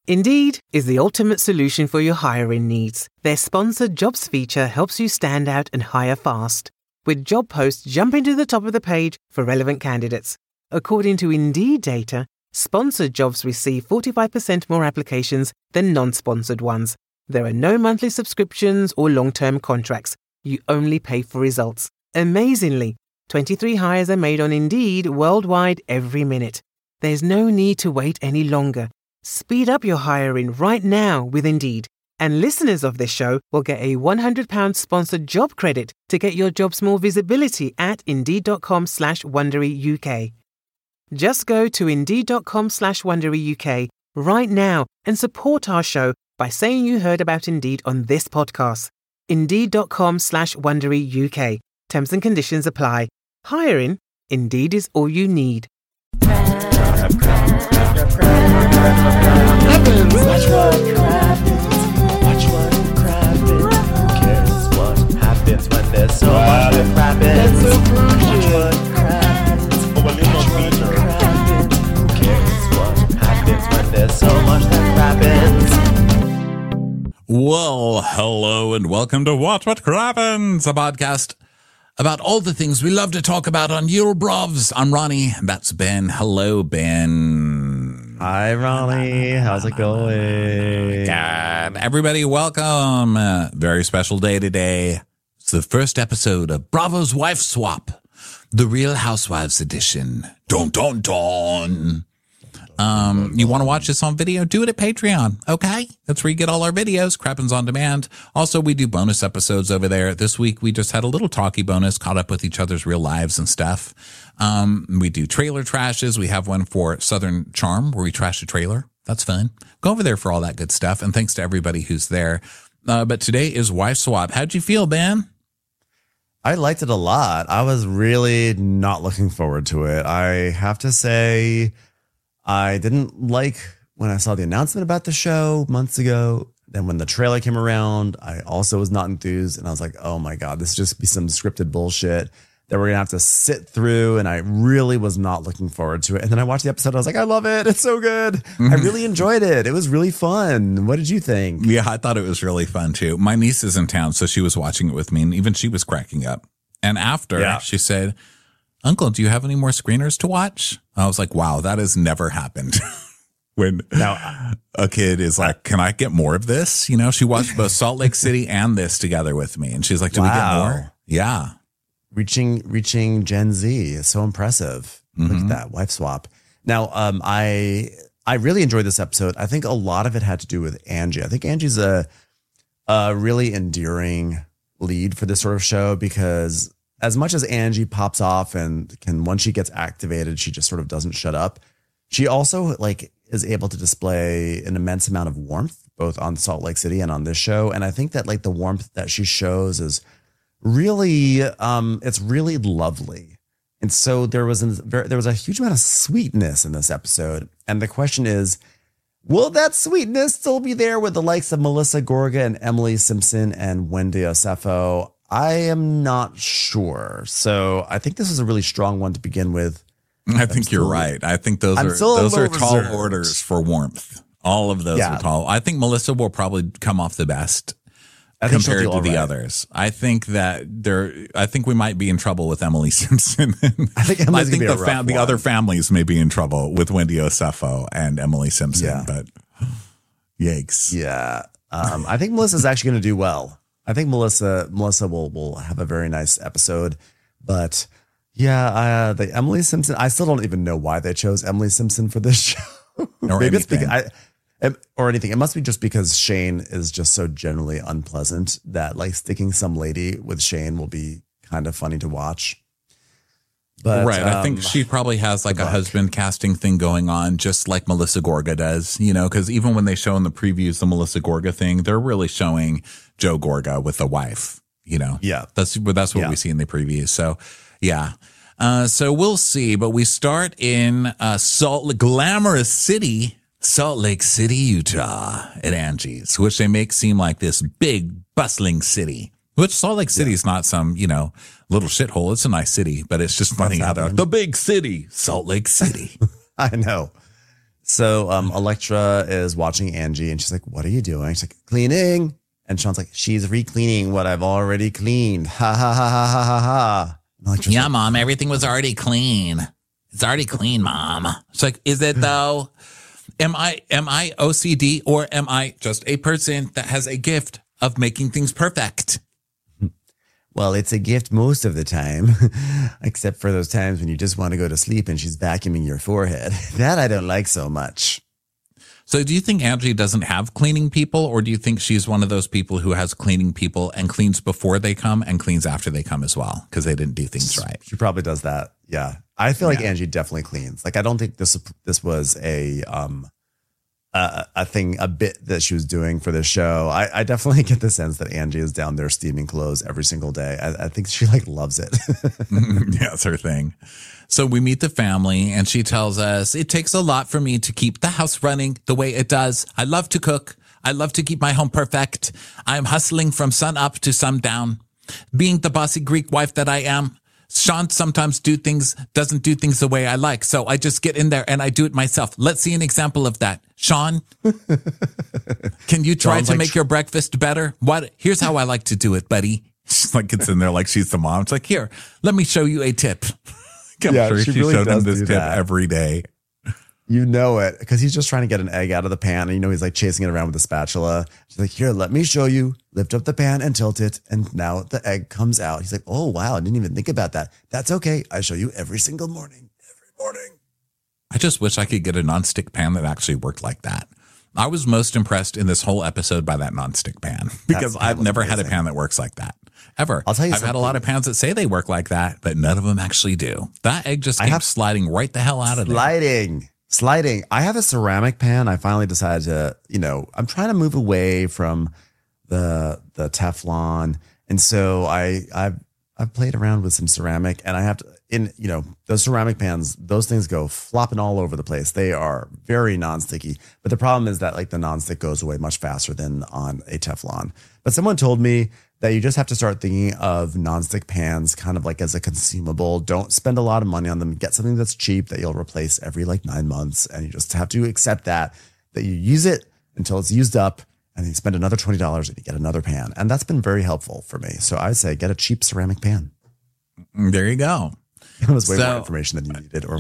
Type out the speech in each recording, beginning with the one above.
Indeed is the ultimate solution for your hiring needs. Their sponsored jobs feature helps you stand out and hire fast, with job posts jumping to the top of the page for relevant candidates. According to Indeed data, sponsored jobs receive 45% more applications than non-sponsored ones. There are no monthly subscriptions or long-term contracts. You only pay for results. Amazingly, 23 hires are made on Indeed worldwide every minute. There's no need to wait any longer. Speed up your hiring right now with Indeed. And listeners of this show will get a £100 sponsored job credit to get your jobs more visibility at Indeed.com/WonderyUK. Just go to Indeed.com/WonderyUK right now and support our show by saying you heard about Indeed on this podcast. Indeed.com/WonderyUK. Terms and conditions apply. Hiring? Indeed is all you need. Watch what happens. Who cares what happens when there's so much that happens? Watch what happens. Who cares what happens when there's so much that happens? Well, hello and welcome to What Crappens, a podcast about all the things we love to talk about on Eurobrovs. I'm Ronnie, and that's Ben. Hello, Ben. Hi, Ronnie. How's it going? God, everybody, welcome. Very special day today. It's the first episode of Bravo's Wife Swap, the Real Housewives edition. Dun, dun, dun. You want to watch this on video? Do it at Patreon, okay? That's where you get all our videos, Crappens on Demand. Also, we do bonus episodes over there. This week, we just had a little talkie bonus, caught up with each other's real lives and stuff. We do trailer trashes. We have one for Southern Charm, where we trash a trailer. That's fun. Go over there for all that good stuff, and thanks to everybody who's there. But today is Wife Swap. How'd you feel, Ben? I liked it a lot. I was really not looking forward to it. I have to say, I didn't like when I saw the announcement about the show months ago. Then when the trailer came around, I also was not enthused. And I was like, oh my God, this just be some scripted bullshit that we're going to have to sit through. And I really was not looking forward to it. And then I watched the episode. I was like, I love it. It's so good. I really enjoyed it. It was really fun. What did you think? Yeah, I thought it was really fun too. My niece is in town, so she was watching it with me, and even she was cracking up. And after, she said, Uncle, do you have any more screeners to watch? I was like, wow, that has never happened. When now, a kid is like, can I get more of this? You know, she watched both Salt Lake City and this together with me. And she's like, do we get more? Yeah. Reaching Gen Z is so impressive. Look at that, wife swap. Now, I really enjoyed this episode. I think a lot of it had to do with Angie. I think Angie's a really endearing lead for this sort of show, because as much as Angie pops off and once she gets activated, she just sort of doesn't shut up. She also is able to display an immense amount of warmth, both on Salt Lake City and on this show. And I think that the warmth that she shows is really, it's really lovely. And so there was a huge amount of sweetness in this episode. And the question is, will that sweetness still be there with the likes of Melissa Gorga and Emily Simpson and Wendy Osefo? I am not sure. So I think this is a really strong one to begin with. I think you're right. I think those are tall orders for warmth. All of those are tall. I think Melissa will probably come off the best compared to the others. I think we might be in trouble with Emily Simpson. I think the other families may be in trouble with Wendy Osefo and Emily Simpson. Yeah. But yikes. Yeah. I think Melissa's actually going to do well. I think Melissa will have a very nice episode, but the Emily Simpson, I still don't even know why they chose Emily Simpson for this show. Maybe it's because or anything. It must be just because Shane is just so generally unpleasant that sticking some lady with Shane will be kind of funny to watch. But right. I think she probably has a husband casting thing going on, just like Melissa Gorga does, because even when they show in the previews the Melissa Gorga thing, they're really showing Joe Gorga with a wife, Yeah. That's what we see in the previews. So, yeah. So we'll see. But we start in glamorous city, Salt Lake City, Utah, at Angie's, which they make seem like this big, bustling city. Which Salt Lake City is not some, little shithole. It's a nice city, but it's just funny how the big city, Salt Lake City. I know. So Electra is watching Angie and she's like, what are you doing? She's like, cleaning. And Sean's like, she's re-cleaning what I've already cleaned. Ha ha ha ha ha ha ha. Yeah, like, Mom, everything was already clean. It's already clean, Mom. It's like, is it though? Am I OCD, or am I just a person that has a gift of making things perfect? Well, it's a gift most of the time, except for those times when you just want to go to sleep and she's vacuuming your forehead. That I don't like so much. So do you think Angie doesn't have cleaning people, or do you think she's one of those people who has cleaning people and cleans before they come and cleans after they come as well because they didn't do things right? She probably does that. Yeah. I feel like Angie definitely cleans. Like, I don't think this was a bit that she was doing for this show. I definitely get the sense that Angie is down there steaming clothes every single day. I think she like loves it. Yeah, it's her thing. So we meet the family and she tells us, it takes a lot for me to keep the house running the way it does. I love to cook. I love to keep my home perfect. I'm hustling from sun up to sundown. Being the bossy Greek wife that I am, Sean sometimes doesn't do things the way I like. So I just get in there and I do it myself. Let's see an example of that. Sean, can you try to make your breakfast better? Here's how I like to do it, buddy. She's like, gets in there like she's the mom. It's like, here, let me show you a tip. I'm sure she really showed him this tip every day. You know it, because he's just trying to get an egg out of the pan. And you know, he's like chasing it around with a spatula. She's like, here, let me show you. Lift up the pan and tilt it. And now the egg comes out. He's like, oh, wow. I didn't even think about that. That's okay. I show you every single morning. Every morning. I just wish I could get a nonstick pan that actually worked like that. I was most impressed in this whole episode by that nonstick pan because I've never had a pan that works like that. Ever. I'll tell you I've had a lot of pans that say they work like that, but none of them actually do. That egg just keeps sliding right the hell out of there. Sliding. I have a ceramic pan. I finally decided to, I'm trying to move away from the Teflon. And so I've played around with some ceramic, and I have to, those ceramic pans, those things go flopping all over the place. They are very non-sticky. But the problem is that like the non-stick goes away much faster than on a Teflon. But someone told me that you just have to start thinking of nonstick pans kind of like as a consumable. Don't spend a lot of money on them. Get something that's cheap that you'll replace every like 9 months. And you just have to accept that you use it until it's used up, and then you spend another $20 and you get another pan. And that's been very helpful for me. So I say get a cheap ceramic pan. There you go. It was way more information than you needed. Or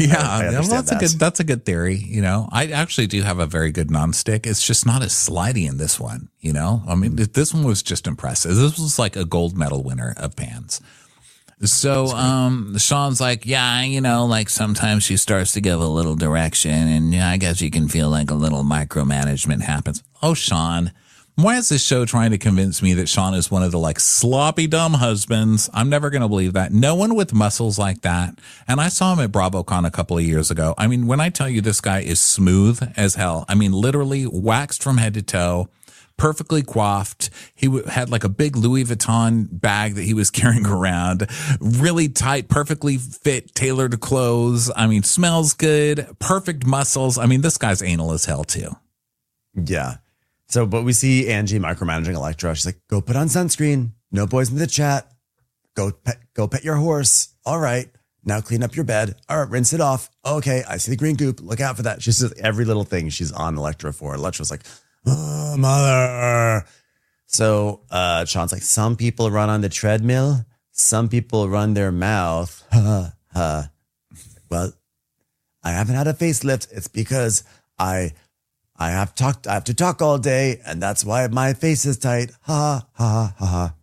that's a good theory. I actually do have a very good nonstick. It's just not as slidey in this one. I mean, this one was just impressive. This was like a gold medal winner of pans. So, Sean's like, like sometimes she starts to give a little direction, and I guess you can feel like a little micromanagement happens. Oh, Sean. Why is this show trying to convince me that Sean is one of the like sloppy dumb husbands? I'm never going to believe that. No one with muscles like that. And I saw him at BravoCon a couple of years ago. I mean, when I tell you this guy is smooth as hell, I mean, literally waxed from head to toe, perfectly coiffed. He had like a big Louis Vuitton bag that he was carrying around, really tight, perfectly fit, tailored clothes. I mean, smells good, perfect muscles. I mean, this guy's anal as hell too. Yeah. So, but we see Angie micromanaging Electra. She's like, go put on sunscreen. No boys in the chat. Go pet your horse. All right. Now clean up your bed. All right. Rinse it off. Okay. I see the green goop. Look out for that. She's just every little thing she's on Electra for. Electra's like, oh, mother. So, Sean's like, some people run on the treadmill. Some people run their mouth. Well, I haven't had a facelift. It's because I have to talk all day, and that's why my face is tight. Ha, ha, ha, ha.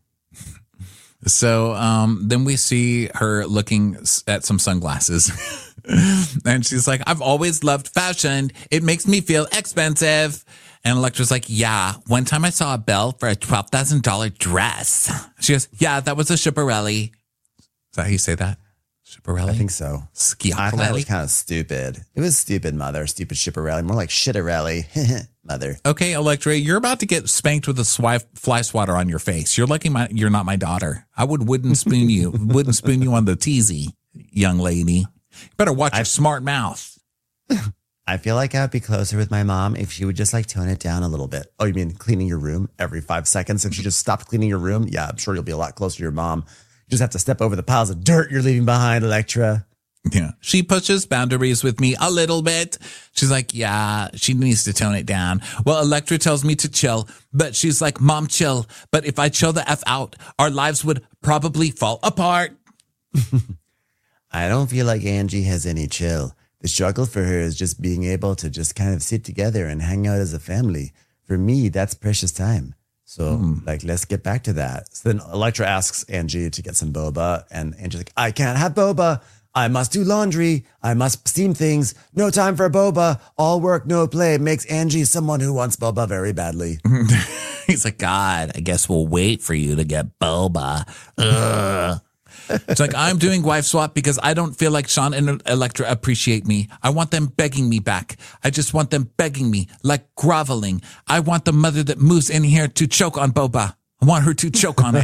So then we see her looking at some sunglasses. And she's like, I've always loved fashion. It makes me feel expensive. And Electra's like, yeah, one time I saw a bill for a $12,000 dress. She goes, yeah, that was a Schiaparelli. Is that how you say that? Schiaparelli? I think so. Schiaparelli? I thought it was kind of stupid. It was stupid, mother. Stupid Schiaparelli. More like Shitarelli. Mother. Okay, Electra, you're about to get spanked with a fly swatter on your face. You're lucky you're not my daughter. I would wooden spoon you on the teasy, young lady. You better watch your smart mouth. I feel like I'd be closer with my mom if she would just like tone it down a little bit. Oh, you mean cleaning your room every 5 seconds? If she just stopped cleaning your room, yeah, I'm sure you'll be a lot closer to your mom. You just have to step over the piles of dirt you're leaving behind, Electra. Yeah. She pushes boundaries with me a little bit. She's like, yeah, she needs to tone it down. Well, Elektra tells me to chill, but she's like, Mom, chill. But if I chill the F out, our lives would probably fall apart. I don't feel like Angie has any chill. The struggle for her is just being able to just kind of sit together and hang out as a family. For me, that's precious time. So, let's get back to that. So then Elektra asks Angie to get some boba, and Angie's like, I can't have boba. I must do laundry. I must steam things. No time for boba. All work, no play makes Angie someone who wants boba very badly. He's like, God, I guess we'll wait for you to get boba. Ugh. It's like, I'm doing wife swap because I don't feel like Sean and Elektra appreciate me. I want them begging me back. I just want them begging me, like groveling. I want the mother that moves in here to choke on boba. I want her to choke on it.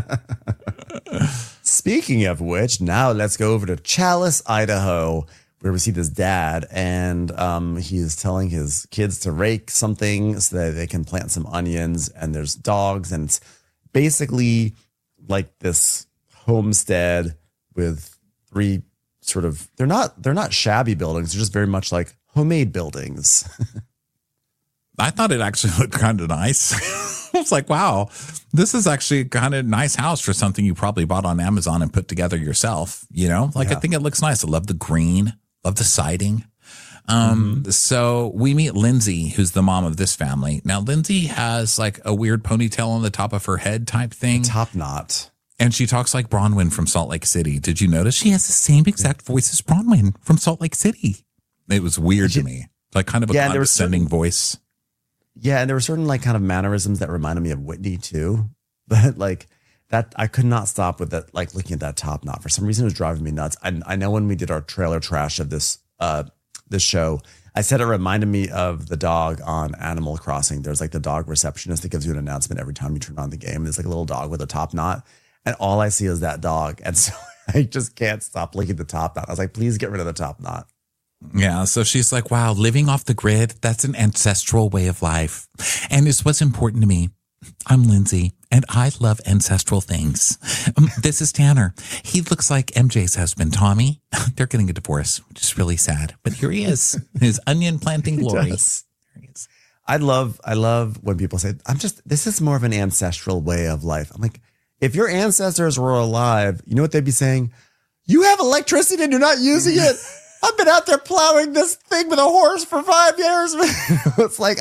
Speaking of which, now let's go over to Chalice, Idaho, where we see this dad, and he is telling his kids to rake something so that they can plant some onions, and there's dogs, and it's basically like this homestead with three sort of, they're not shabby buildings, they're just very much like homemade buildings. I thought it actually looked kind of nice. I was like, wow, this is actually kind of nice house for something you probably bought on Amazon and put together yourself. You know, I think it looks nice. I love the green, love the siding. So we meet Lindsay, who's the mom of this family. Now, Lindsay has like a weird ponytail on the top of her head type thing. Top knot. And she talks like Bronwyn from Salt Lake City. Did you notice she has the same exact voice as Bronwyn from Salt Lake City? It was weird to me. Like kind of a condescending voice. Yeah, and there were certain like kind of mannerisms that reminded me of Whitney too. But like that, I could not stop with that, like looking at that top knot. For some reason, it was driving me nuts. I know when we did our trailer trash of this show, I said it reminded me of the dog on Animal Crossing. There's like the dog receptionist that gives you an announcement every time you turn on the game. There's like a little dog with a top knot. And all I see is that dog. And so I just can't stop looking at the top knot. I was like, please get rid of the top knot. Yeah. So she's like, wow, living off the grid, that's an ancestral way of life. And it's what's important to me. I'm Lindsay, and I love ancestral things. This is Tanner. He looks like MJ's husband, Tommy. They're getting a divorce, which is really sad. But here he is, his onion planting glory. Here he is. I love when people say, this is more of an ancestral way of life. I'm like, if your ancestors were alive, you know what they'd be saying? You have electricity and you're not using it. I've been out there plowing this thing with a horse for 5 years. It's like,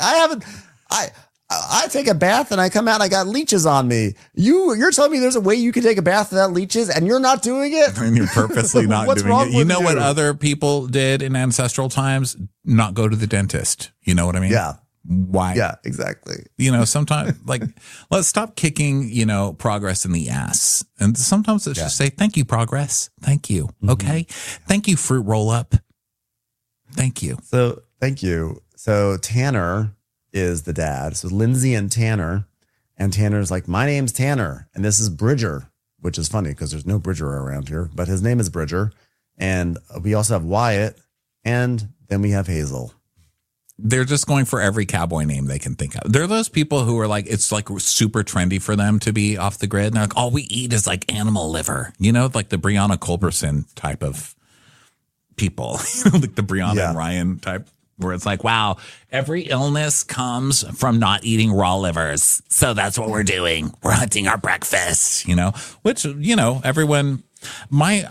I take a bath and I come out and I got leeches on me. You're telling me there's a way you can take a bath without leeches and you're not doing it? And you're purposely not What's doing wrong it. You know with what other people did in ancestral times? Not go to the dentist. You know what I mean? Yeah. Why? Yeah, exactly. You know, sometimes like, let's stop kicking, progress in the ass. And sometimes let's just say, thank you, progress. Thank you. Okay. Thank you, fruit roll up. Thank you. So thank you. So Tanner is the dad. So Lindsay and Tanner's like, my name's Tanner and this is Bridger, which is funny because there's no Bridger around here, but his name is Bridger. And we also have Wyatt, and then we have Hazel. They're just going for every cowboy name they can think of. They're those people who are like, it's like super trendy for them to be off the grid. And they're like, all we eat is like animal liver, like the Brianna Culberson type of people, like the Brianna and Ryan type, where it's like, wow, every illness comes from not eating raw livers. So that's what we're doing. We're hunting our breakfast, which, everyone, my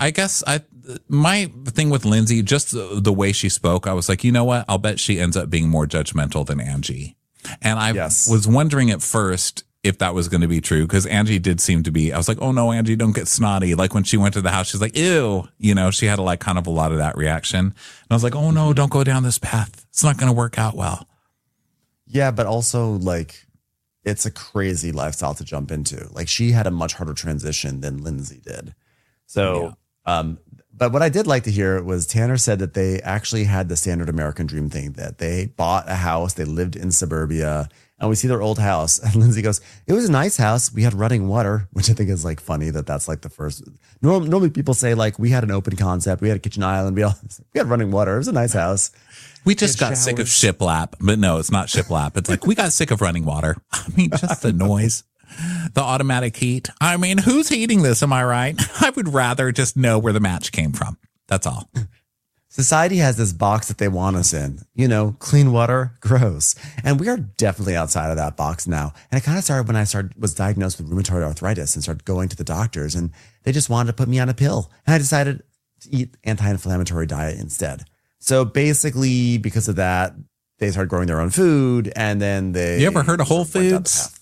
thing with Lindsay, just the way she spoke, I was like, you know what? I'll bet she ends up being more judgmental than Angie. And I was wondering at first if that was going to be true, because Angie did seem to be, I was like, oh no, Angie, don't get snotty. Like when she went to the house, she's like, ew, she had kind of a lot of that reaction. And I was like, oh no, don't go down this path. It's not going to work out well. Yeah, but also like, it's a crazy lifestyle to jump into. Like she had a much harder transition than Lindsay did. So, but what I did like to hear was Tanner said that they actually had the standard American dream thing, that they bought a house, they lived in suburbia, and we see their old house. And Lindsay goes, it was a nice house. We had running water, which I think is like funny that's like the first. Normally people say like we had an open concept. We had a kitchen island. We had running water. It was a nice house. We just got sick of shiplap, but no, it's not shiplap. It's like we got sick of running water. I mean, just the noise. The automatic heat. I mean, who's heating this? Am I right? I would rather just know where the match came from. That's all. Society has this box that they want us in, clean water, gross. And we are definitely outside of that box now. And it kind of started when I was diagnosed with rheumatoid arthritis and started going to the doctors, and they just wanted to put me on a pill. And I decided to eat anti-inflammatory diet instead. So basically, because of that, they started growing their own food, and then You ever heard of Whole Foods?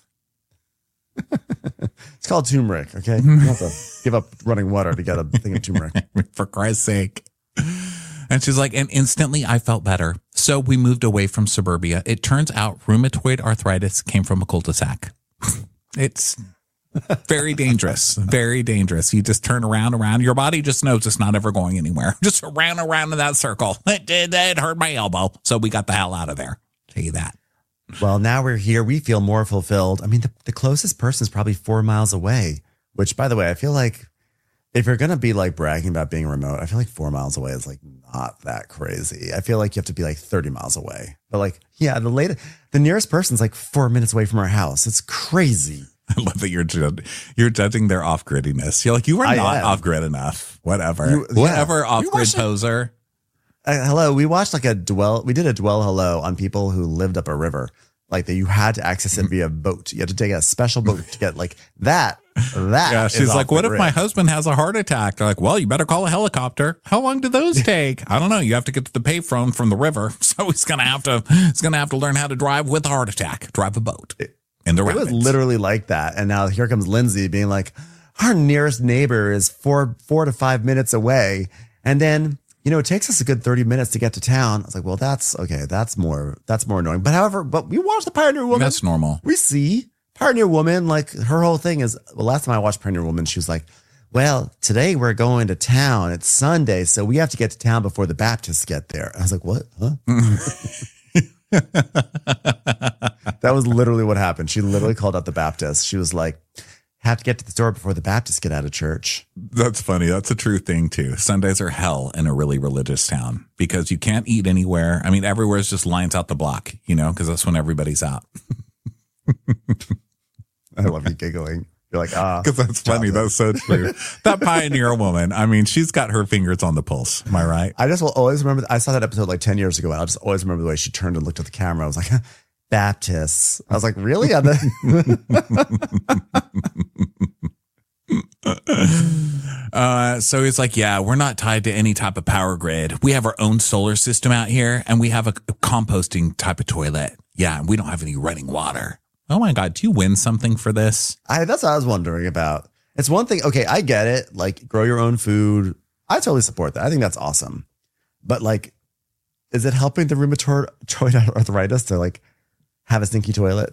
It's called turmeric, okay? You have to give up running water to get a thing of turmeric. For Christ's sake. And she's like, and instantly I felt better. So we moved away from suburbia. It turns out rheumatoid arthritis came from a cul-de-sac. It's very dangerous. Very dangerous. You just turn around. Your body just knows it's not ever going anywhere. Just around in that circle. It hurt my elbow. So we got the hell out of there. Tell you that. Well, now we're here. We feel more fulfilled. I mean, the closest person is probably 4 miles away, which, by the way, I feel like if you're going to be like bragging about being remote, I feel like 4 miles away is like not that crazy. I feel like you have to be like 30 miles away. But like, yeah, the nearest person's like 4 minutes away from our house. It's crazy. I love that you're judging their off-griddiness. You're like, you are not off-grid enough. Whatever. Whatever, off-grid poser. Hello, we watched we did a Dwell Hello on people who lived up a river. Like that you had to access it via boat. You had to take a special boat to get like that. Yeah, she's like, what if my husband has a heart attack? They're like, well, you better call a helicopter. How long do those take? I don't know. You have to get to the payphone from the river. So he's gonna have to learn how to drive with a heart attack. Drive a boat. It was literally like that. And now here comes Lindsay being like, our nearest neighbor is 4 to 5 minutes away. And then, it takes us a good 30 minutes to get to town. I was like, well, that's okay. That's more annoying. But we watched the Pioneer Woman. That's normal. We see Pioneer Woman. Like her whole thing is, last time I watched Pioneer Woman, she was like, well, today we're going to town. It's Sunday. So we have to get to town before the Baptists get there. I was like, what? Huh? That was literally what happened. She literally called out the Baptists. She was like, have to get to the store before the Baptists get out of church. That's funny. That's a true thing too. Sundays are hell in a really religious town because you can't eat anywhere. I mean, everywhere's just lines out the block, because that's when everybody's out. I love you giggling. You're like, because that's funny. That's so true. That Pioneer Woman. I mean, she's got her fingers on the pulse. Am I right? I just will always remember. I saw that episode like 10 years ago, and I'll just always remember the way she turned and looked at the camera. I was like, Baptists. I was like, really? So he's like, yeah, we're not tied to any type of power grid. We have our own solar system out here, and we have a composting type of toilet. Yeah, and we don't have any running water. Oh my God, do you win something for this? That's what I was wondering about. It's one thing. Okay, I get it. Like, grow your own food. I totally support that. I think that's awesome. But like, is it helping the rheumatoid arthritis to like have a stinky toilet?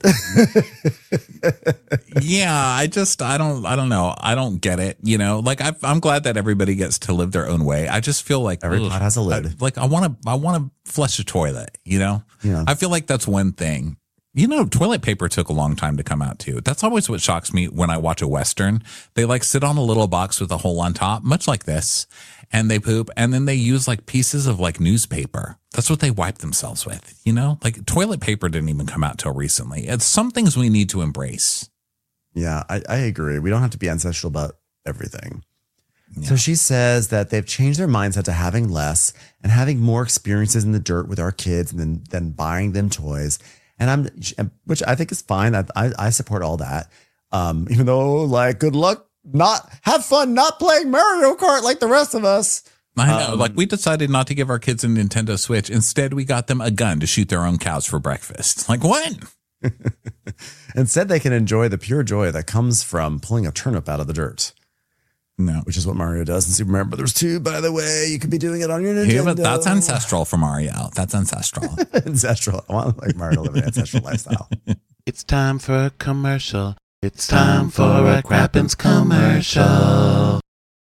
Yeah, I don't know. I don't get it. Like I'm glad that everybody gets to live their own way. I just feel like every pot has a lid. I want to flush a toilet. Yeah. I feel like that's one thing. Toilet paper took a long time to come out too. That's always what shocks me when I watch a Western. They like sit on a little box with a hole on top, much like this, and they poop, and then they use like pieces of like newspaper. That's what they wipe themselves with, Like toilet paper didn't even come out till recently. It's some things we need to embrace. Yeah, I agree. We don't have to be ancestral about everything. Yeah. So she says that they've changed their mindset to having less and having more experiences in the dirt with our kids than buying them toys. Which I think is fine. I support all that. Even though, like, good luck, have fun not playing Mario Kart like the rest of us. I know. Like, we decided not to give our kids a Nintendo Switch. Instead, we got them a gun to shoot their own cows for breakfast. Like, what? Instead, they can enjoy the pure joy that comes from pulling a turnip out of the dirt. No. Which is what Mario does in Super Mario Brothers 2, by the way. You could be doing it on your Nintendo. Yeah, but that's ancestral for Mario. That's ancestral. Ancestral. I want like Mario to live an ancestral lifestyle. It's time for a commercial. It's time for a Crappens commercial.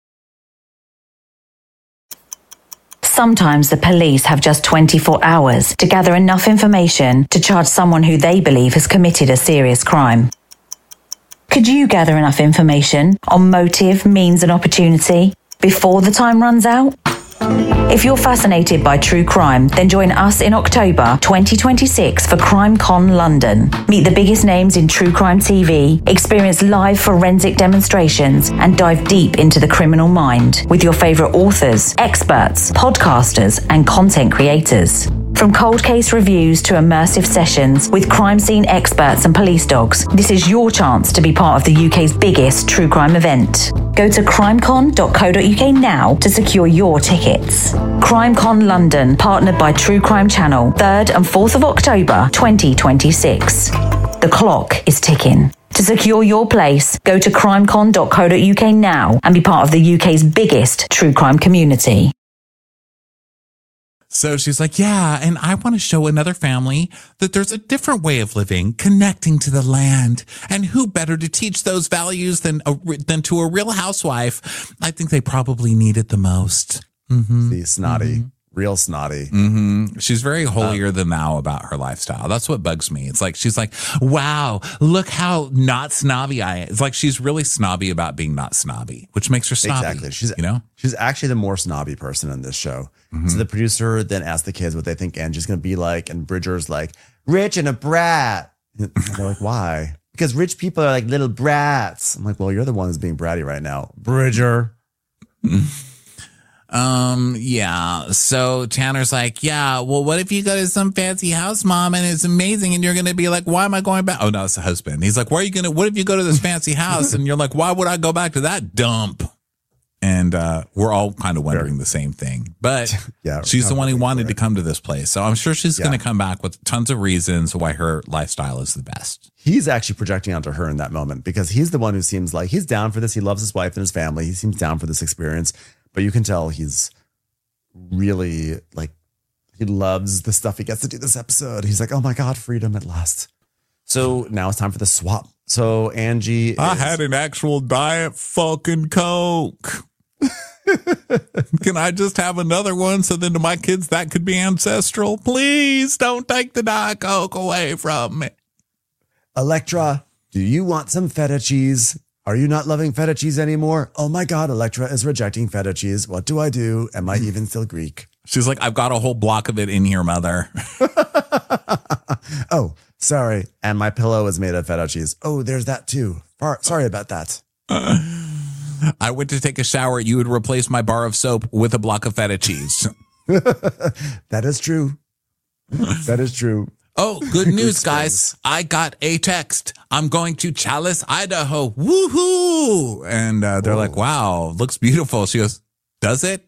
Sometimes the police have just 24 hours to gather enough information to charge someone who they believe has committed a serious crime. Could you gather enough information on motive, means and opportunity before the time runs out? If you're fascinated by true crime, then join us in October 2026 for CrimeCon London. Meet the biggest names in true crime TV, experience live forensic demonstrations, and dive deep into the criminal mind with your favorite authors, experts, podcasters, and content creators. From cold case reviews to immersive sessions with crime scene experts and police dogs, this is your chance to be part of the UK's biggest true crime event. Go to crimecon.co.uk now to secure your tickets. CrimeCon London, partnered by True Crime Channel, 3rd and 4th of October 2026. The clock is ticking. To secure your place, go to crimecon.co.uk now and be part of the UK's biggest true crime community. So she's like, yeah, and I want to show another family that there's a different way of living, connecting to the land. And who better to teach those values than to a real housewife? I think they probably need it the most. Mm-hmm. See, snotty, real snotty. Mm-hmm. She's very holier than thou about her lifestyle. That's what bugs me. It's like, she's like, wow, look how not snobby I am. It's like she's really snobby about being not snobby, which makes her snobby. Exactly. She's actually the more snobby person in this show. So the producer then asked the kids what they think Angie's going to be like. And Bridger's like, rich and a brat. And they're like, why? Because rich people are like little brats. I'm like, well, you're the one who's being bratty right now, Bridger. Yeah. So Tanner's like, yeah, well, what if you go to some fancy house, mom, and it's amazing, and you're going to be like, why am I going back? Oh, no, it's the husband. He's like, what if you go to this fancy house? And you're like, why would I go back to that dump? And we're all kind of wondering the same thing. But yeah, she's the one who wanted to come to this place. So I'm sure she's going to come back with tons of reasons why her lifestyle is the best. He's actually projecting onto her in that moment because he's the one who seems like he's down for this. He loves his wife and his family. He seems down for this experience. But you can tell he's really like, he loves the stuff he gets to do this episode. He's like, oh my God, freedom at last. So now it's time for the swap. So Angie I had an actual diet fucking Coke. Can I just have another one so then to my kids that could be ancestral? Please don't take the Diet Coke away from me. Electra, do you want some feta cheese? Are you not loving feta cheese anymore? Oh my God, Electra is rejecting feta cheese. What do I do? Am I even still Greek? She's like, I've got a whole block of it in here, mother. Oh, sorry. And my pillow is made of feta cheese. Oh, there's that too. Sorry about that. I went to take a shower. You would replace my bar of soap with a block of feta cheese. That is true. That is true. Oh, good news, guys. I got a text. I'm going to Chalice, Idaho. Woohoo. And they're like, wow, looks beautiful. She goes, does it?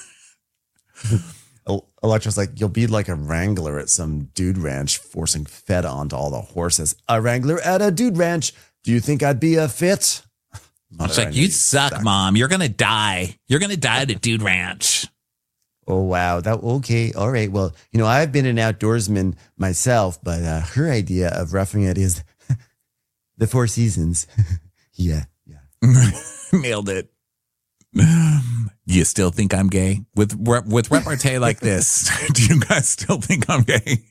Electra's like, you'll be like a wrangler at some dude ranch forcing feta onto all the horses. A wrangler at a dude ranch. Do you think I'd be a fit? It's like, you suck, Mom. You're going to die. You're going to die at a dude ranch. Oh, wow. Okay. All right. Well, I've been an outdoorsman myself, but her idea of roughing it is the Four Seasons. Yeah. Nailed it. You still think I'm gay? With repartee like this, do you guys still think I'm gay?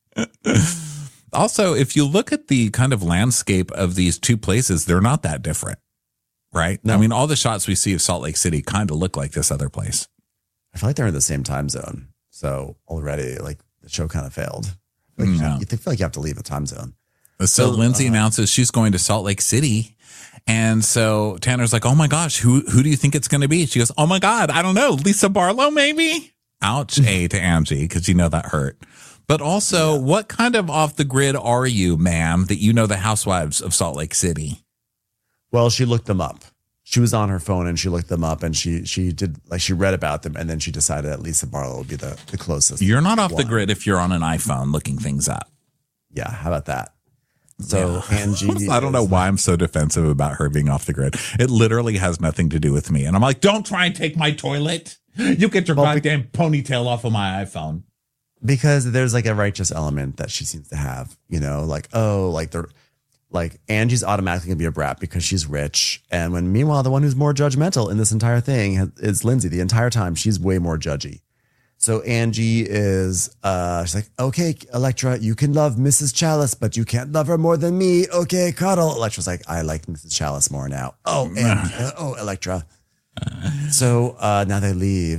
Also, if you look at the kind of landscape of these two places, they're not that different, right? No. I mean, all the shots we see of Salt Lake City kind of look like this other place. I feel like they're in the same time zone. So already, like, the show kind of failed. Like, you feel like you have to leave a time zone. So Lindsay announces she's going to Salt Lake City. And so Tanner's like, oh my gosh, who do you think it's going to be? She goes, oh my God, I don't know. Lisa Barlow, maybe? Ouch, to Angie, because that hurt. But also, what kind of off the grid are you, ma'am, that you know the housewives of Salt Lake City? Well, she looked them up. She was on her phone and she looked them up and she did, like, she read about them and then she decided that Lisa Barlow would be the closest. You're not off the grid if you're on an iPhone looking things up. Yeah, how about that? So Angie, I don't know why I'm so defensive about her being off the grid. It literally has nothing to do with me. And I'm like, don't try and take my toilet. You get your goddamn ponytail off of my iPhone. Because there's like a righteous element that she seems to have, like, oh, like Angie's automatically gonna be a brat because she's rich. And meanwhile, the one who's more judgmental in this entire thing is Lindsay. The entire time, she's way more judgy. So Angie is, she's like, okay, Electra, you can love Mrs. Chalice, but you can't love her more than me. Okay, cuddle. Electra's like, I like Mrs. Chalice more now. Oh, Electra. So now they leave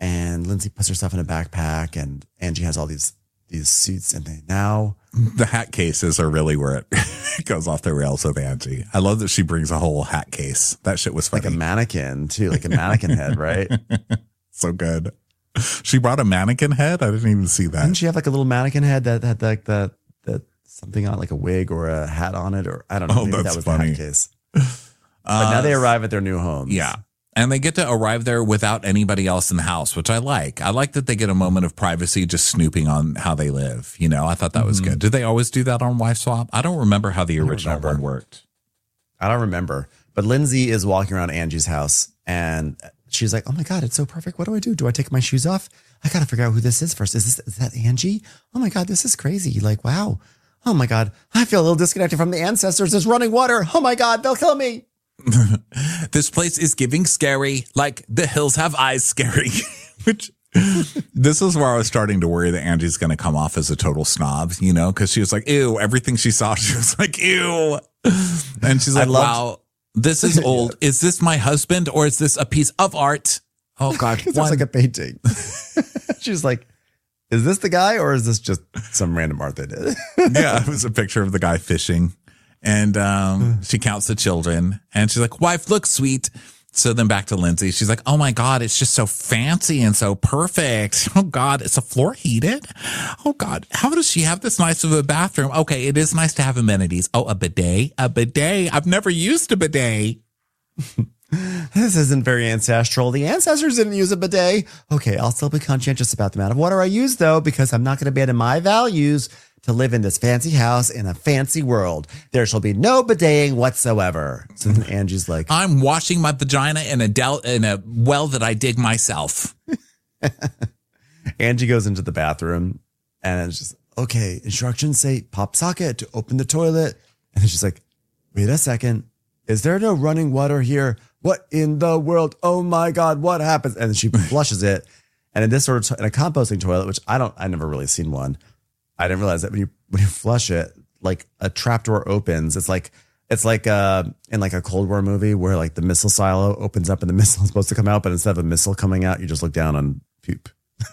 And Lindsay puts her stuff in a backpack, and Angie has all these suits, and now the hat cases are really where it goes off the rails with Angie. I love that she brings a whole hat case. That shit was funny. Like a mannequin too, like a mannequin head, right? So good. She brought a mannequin head. I didn't even see that. Didn't she have like a little mannequin head that had like that something on, like a wig or a hat on it, or I don't know. Oh, maybe that's that was funny. the hat case. But now they arrive at their new homes. Yeah. And they get to arrive there without anybody else in the house, which I like. I like that they get a moment of privacy just snooping on how they live. You know, I thought that was good. Did they always do that on Wife Swap? I don't remember how the original one worked. I don't remember. But Lindsay is walking around Angie's house, and she's like, oh my God, it's so perfect. What do I do? Do I take my shoes off? I got to figure out who this is first. Is that Angie? Oh my God, this is crazy. Like, wow. Oh my God, I feel a little disconnected from the ancestors. There's running water. Oh my God, they'll kill me. This place is giving scary, like The Hills Have eyes scary. Which this is where I was starting to worry that Angie's going to come off as a total snob, you know, because she was like, ew, everything she saw, she was like, ew. And she's like, wow, this is old. Is this my husband or is this a piece of art? Oh God. It looks like a painting. She's like, is this the guy or is this just some random art they did? Yeah, it was a picture of the guy fishing. And she counts the children and she's like, wife looks sweet. So then back to Lindsay. She's like, oh my God, it's just so fancy and so perfect. Oh God, is the floor heated? Oh God, how does she have this nice of a bathroom? Okay, it is nice to have amenities. Oh, a bidet? A bidet? I've never used a bidet. This isn't very ancestral. The ancestors didn't use a bidet. Okay, I'll still be conscientious about the amount of water I use, though, because I'm not going to abandon my values to live in this fancy house in a fancy world. There shall be no bideting whatsoever. So then Angie's like, I'm washing my vagina in a well that I dig myself. Angie goes into the bathroom and it's just, okay, instructions say pop socket to open the toilet. And then she's like, wait a second. Is there no running water here? What in the world? Oh my God, what happens? And she flushes it. And in this sort of, in a composting toilet, which I never really seen one. I didn't realize that when you flush it, like a trapdoor opens. It's like in like a Cold War movie where like the missile silo opens up and the missile is supposed to come out, but instead of a missile coming out, you just look down on poop.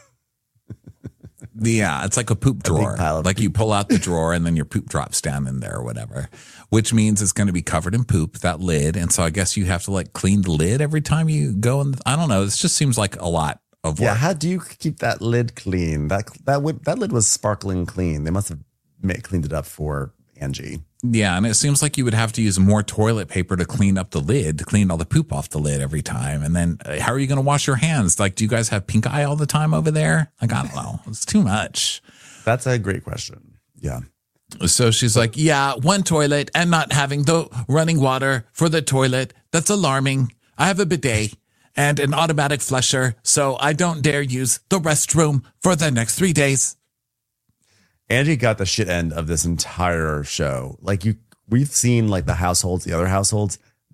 Yeah, it's like a poop drawer. Like poop. You pull out the drawer and then your poop drops down in there or whatever, which means it's going to be covered in poop, that lid. And so I guess you have to like clean the lid every time you go. And I don't know. This just seems like a lot of work. Yeah, how do you keep that lid clean? That lid was sparkling clean. They must have cleaned it up for Angie. Yeah, and it seems like you would have to use more toilet paper to clean up the lid, to clean all the poop off the lid every time. And then how are you going to wash your hands? Like, do you guys have pink eye all the time over there? Like, I don't know. It's too much. That's a great question. Yeah. So she's like, yeah, one toilet and not having the running water for the toilet. That's alarming. I have a bidet and an automatic flusher, so I don't dare use the restroom for the next 3 days. Angie got the shit end of this entire show. Like we've seen like the other households.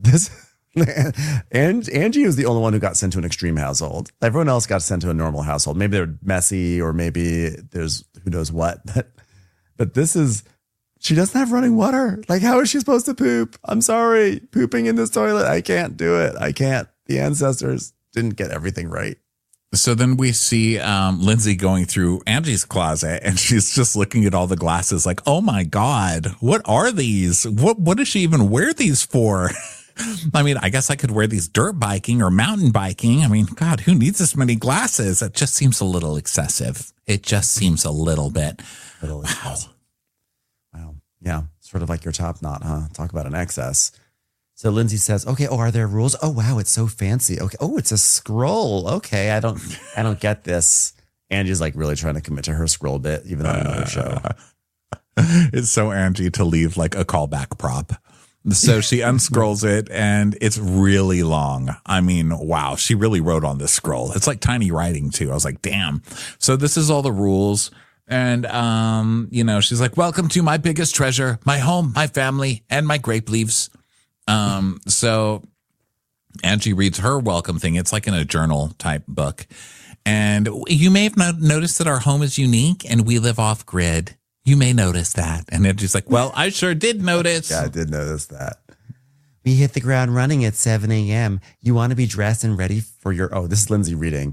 And Angie was the only one who got sent to an extreme household. Everyone else got sent to a normal household. Maybe they're messy or maybe there's who knows what. But she doesn't have running water. Like, how is she supposed to poop? I'm sorry. Pooping in this toilet. I can't do it. I can't. The ancestors didn't get everything right. So then we see Lindsay going through Angie's closet and she's just looking at all the glasses like, oh my God, what are these? What does she even wear these for? I mean, I guess I could wear these dirt biking or mountain biking. I mean, God, who needs this many glasses? It just seems a little excessive. It just seems a little bit. Wow. Yeah. Sort of like your top knot, huh? Talk about an excess. So Lindsay says, okay, are there rules? Oh, wow, it's so fancy. Okay. Oh, it's a scroll. Okay. I don't get this. Angie's like really trying to commit to her scroll bit, even though I know her show. It's so Angie to leave like a callback prop. So she unscrolls it and it's really long. I mean, wow, she really wrote on this scroll. It's like tiny writing too. I was like, damn. So this is all the rules. And, she's like, welcome to my biggest treasure, my home, my family, and my grape leaves. So Angie reads her welcome thing. It's like in a journal type book. And you may have noticed that our home is unique and we live off grid. You may notice that. And Angie's like, well, I sure did notice. Yeah, I did notice that. We hit the ground running at 7 a.m. You want to be dressed and ready for this is Lindsay reading.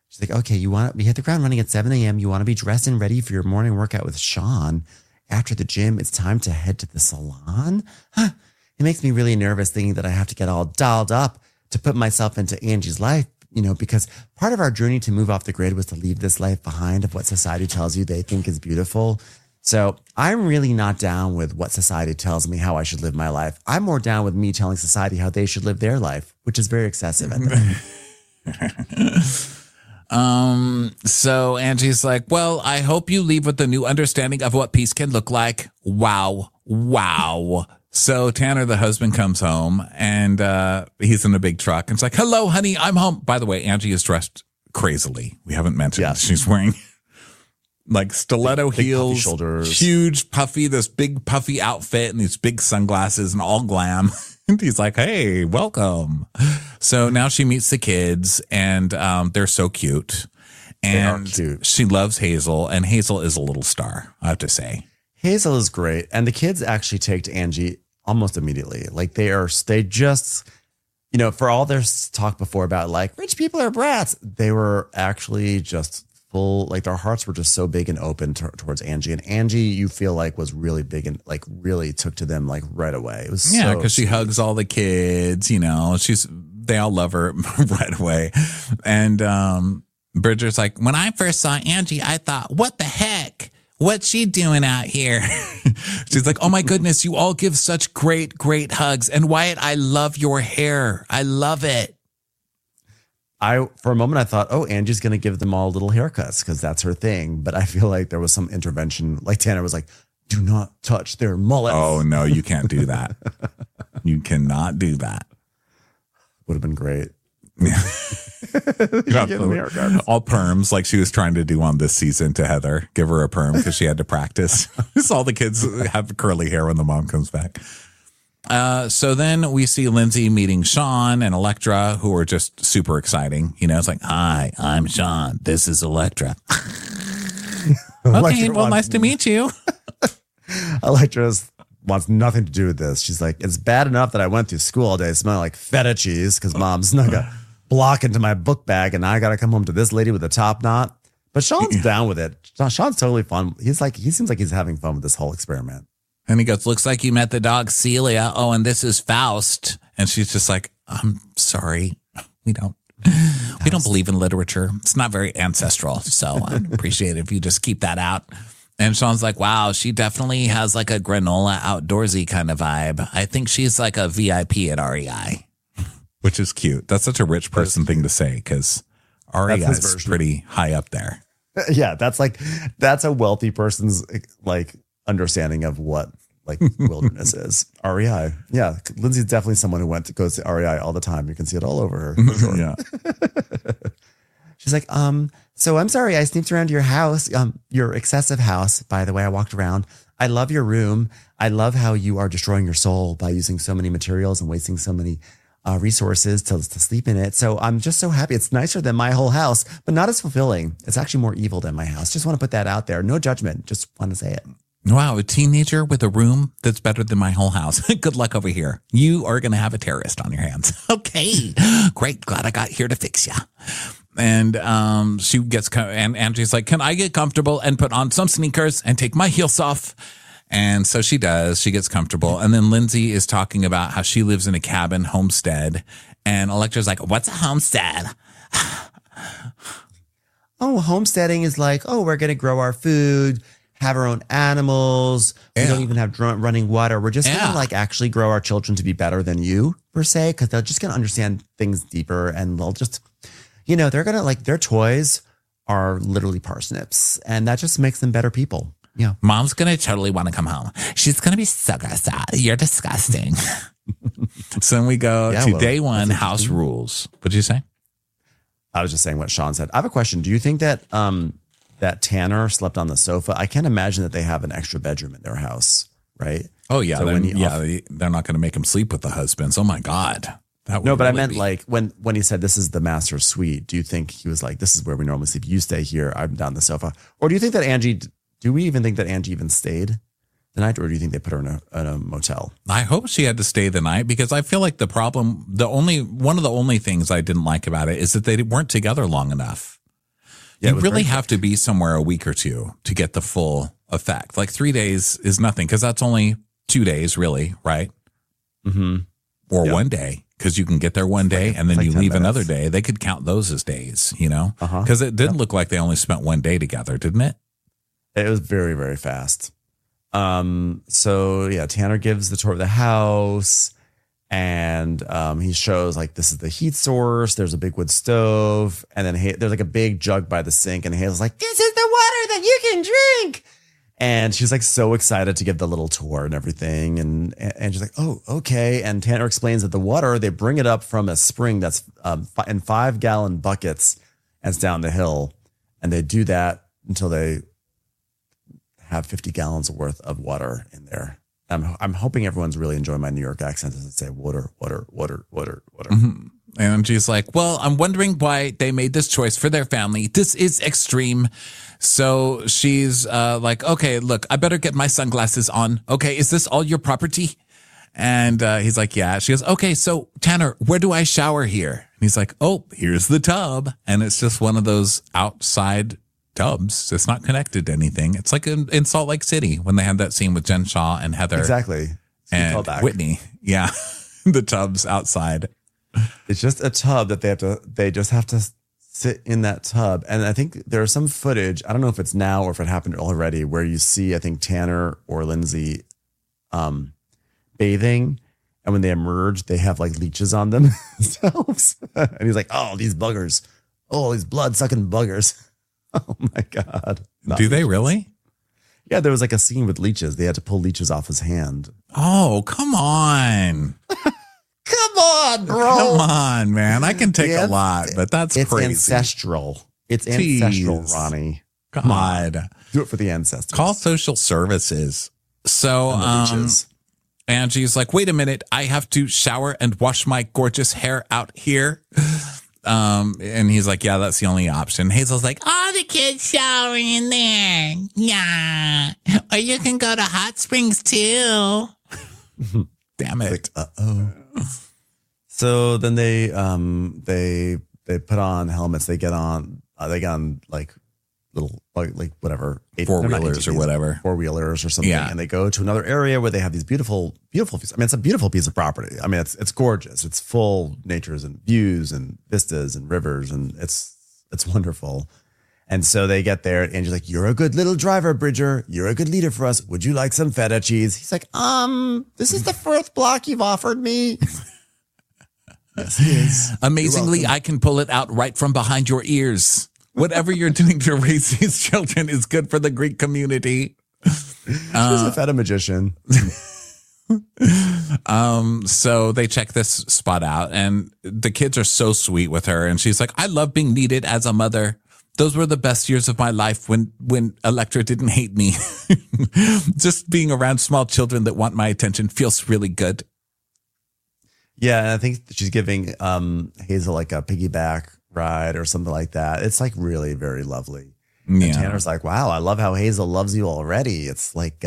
She's like, okay, we hit the ground running at 7 a.m. You want to be dressed and ready for your morning workout with Sean. After the gym, it's time to head to the salon. It makes me really nervous thinking that I have to get all dolled up to put myself into Angie's life, because part of our journey to move off the grid was to leave this life behind of what society tells you they think is beautiful. So I'm really not down with what society tells me how I should live my life. I'm more down with me telling society how they should live their life, which is very excessive. So Angie's like, well, I hope you leave with a new understanding of what peace can look like. Wow. So Tanner, the husband, comes home and he's in a big truck. And it's like, hello, honey, I'm home. By the way, Angie is dressed crazily. We haven't mentioned she's wearing like stiletto heels, puffy shoulders, huge puffy, this big puffy outfit and these big sunglasses and all glam. And he's like, hey, welcome. So now she meets the kids and they're so cute. And they are cute. She loves Hazel, and Hazel is a little star, I have to say. Hazel is great. And the kids actually take to Angie almost immediately. Like they just, for all their talk before about like rich people are brats, they were actually just full, like their hearts were just so big and open towards Angie. And Angie, you feel like was really big and like really took to them like right away. It was because she hugs all the kids, they all love her right away. And Bridger's like, when I first saw Angie, I thought, what the heck? What's she doing out here? She's like, oh my goodness, you all give such great, great hugs. And Wyatt, I love your hair. I love it. For a moment, I thought, oh, Angie's going to give them all little haircuts because that's her thing. But I feel like there was some intervention. Like Tanner was like, do not touch their mullets. Oh, no, you can't do that. You cannot do that. Would have been great. All perms like she was trying to do on this season to Heather. Give her a perm because she had to practice. All the kids have curly hair when the mom comes back. So then we see Lindsay meeting Sean and Elektra, who are just super exciting. It's like, hi, I'm Sean. This is Elektra. Okay, well, nice to meet you. Elektra wants nothing to do with this. She's like, it's bad enough that I went through school all day smelling like feta cheese because mom snuck a block into my book bag and I got to come home to this lady with a top knot. But Sean's down with it. Sean's totally fun. He seems like he's having fun with this whole experiment. And he goes, looks like you met the dog Celia. Oh, and this is Faust. And she's just like, I'm sorry. We don't believe in literature. It's not very ancestral. So I'd appreciate it if you just keep that out. And Sean's like, wow, she definitely has like a granola outdoorsy kind of vibe. I think she's like a VIP at REI, which is cute. That's such a rich person thing to say because REI is pretty high up there. Yeah, that's a wealthy person's like understanding of what like wilderness is. REI. Yeah. Lindsay's definitely someone who goes to REI all the time. You can see it all over her. For sure. Yeah. She's like, so I'm sorry I sneaked around your house, your excessive house. By the way, I walked around. I love your room. I love how you are destroying your soul by using so many materials and wasting so many resources to sleep in it. So I'm just so happy. It's nicer than my whole house, but not as fulfilling. It's actually more evil than my house. Just want to put that out there. No judgment. Just want to say it. Wow, a teenager with a room that's better than my whole house. Good luck over here. You are going to have a terrorist on your hands. Okay, great. Glad I got here to fix you. And she gets, and Angie's like, can I get comfortable and put on some sneakers and take my heels off? And so she does. She gets comfortable. And then Lindsay is talking about how she lives in a cabin homestead. And Elektra's like, what's a homestead? Oh, homesteading is like, oh, we're going to grow our food, have our own animals. We don't even have running water. We're just going to like actually grow our children to be better than you per se, because they're just going to understand things deeper and they'll just, they're going to like their toys are literally parsnips and that just makes them better people. Yeah. Mom's going to totally want to come home. She's going to be so gross out. You're disgusting. So then we go to day one, house rules. What'd you say? I was just saying what Sean said. I have a question. Do you think that that Tanner slept on the sofa? I can't imagine that they have an extra bedroom in their house, right? Oh, yeah. So they're not going to make him sleep with the husbands. Oh, my God. No, but I meant like when he said this is the master's suite, do you think he was like, this is where we normally sleep? You stay here. I'm down the sofa. Or do you think that do we even think that Angie even stayed the night? Or do you think they put her in a motel? I hope she had to stay the night because I feel like one of the only things I didn't like about it is that they weren't together long enough. Yeah, it you was really very have to be somewhere a week or two to get the full effect. Like 3 days is nothing because that's only 2 days, really, right? Mm-hmm. Or Yep. 1 day because you can get there one day and then like you 10 leave minutes. another day. They could count those as days, you know? Uh-huh. Because it didn't look like they only spent 1 day together, didn't it? It was very, very fast. So yeah, Tanner gives the tour of the house, and he shows like this is the heat source. There's a big wood stove, and then there's like a big jug by the sink, and Hazel's like, "This is the water that you can drink." And she's like so excited to give the little tour and everything, and she's like, "Oh, okay." And Tanner explains that the water they bring it up from a spring that's in 5-gallon buckets, and it's down the hill, and they do that until they have 50 gallons worth of water in there. I'm hoping everyone's really enjoying my New York accent as I say water, water, water, water, water. Mm-hmm. And she's like, well, I'm wondering why they made this choice for their family. This is extreme. So she's like, okay, look, I better get my sunglasses on. Okay, is this all your property? And he's like, yeah. She goes, okay, so Tanner, where do I shower here? And he's like, oh, here's the tub. And it's just one of those outside tubs. It's not connected to anything. It's like in Salt Lake City when they had that scene with Jen Shaw and Heather. Exactly. And Whitney. Yeah. The tubs outside. It's just a tub that they just have to sit in that tub. And I think there's some footage, I don't know if it's now or if it happened already, where you see, I think Tanner or Lindsay bathing. And when they emerge, they have like leeches on themselves. And he's like, oh, these buggers. Oh, these blood sucking buggers. Oh my God. Do they really? Yeah, there was like a scene with leeches. They had to pull leeches off his hand. Oh, come on. Come on, bro. Come on, man. I can take a lot, but that's it's crazy. Ancestral. It's Jeez. ancestral, Ronnie. God. Do it for the ancestors. Call social services. So, leeches. Angie's like, wait a minute. I have to shower and wash my gorgeous hair out here. And he's like, yeah, that's the only option. Hazel's like, all the kids shower in there. Yeah. Or you can go to hot springs too. Damn it. Uh-oh. So then they put on helmets. They get on like little like whatever Four-wheelers or whatever. 4-wheelers or something. Yeah. And they go to another area where they have these beautiful views. I mean, it's a beautiful piece of property. I mean, it's gorgeous. It's full natures and views and vistas and rivers, and it's wonderful. And so they get there, and Angie's like, "You're a good little driver, Bridger. You're a good leader for us. Would you like some feta cheese?" He's like, this is the first block you've offered me." Yes, it is. Amazingly, I can pull it out right from behind your ears. Whatever you're doing to raise these children is good for the Greek community. She's a feta magician. So they check this spot out, and the kids are so sweet with her. And she's like, I love being needed as a mother. Those were the best years of my life when Electra didn't hate me. Just being around small children that want my attention feels really good. Yeah, and I think she's giving Hazel like a piggyback ride or something like that. It's like really very lovely. And Yeah. Tanner's like, wow, I love how Hazel loves you already. It's like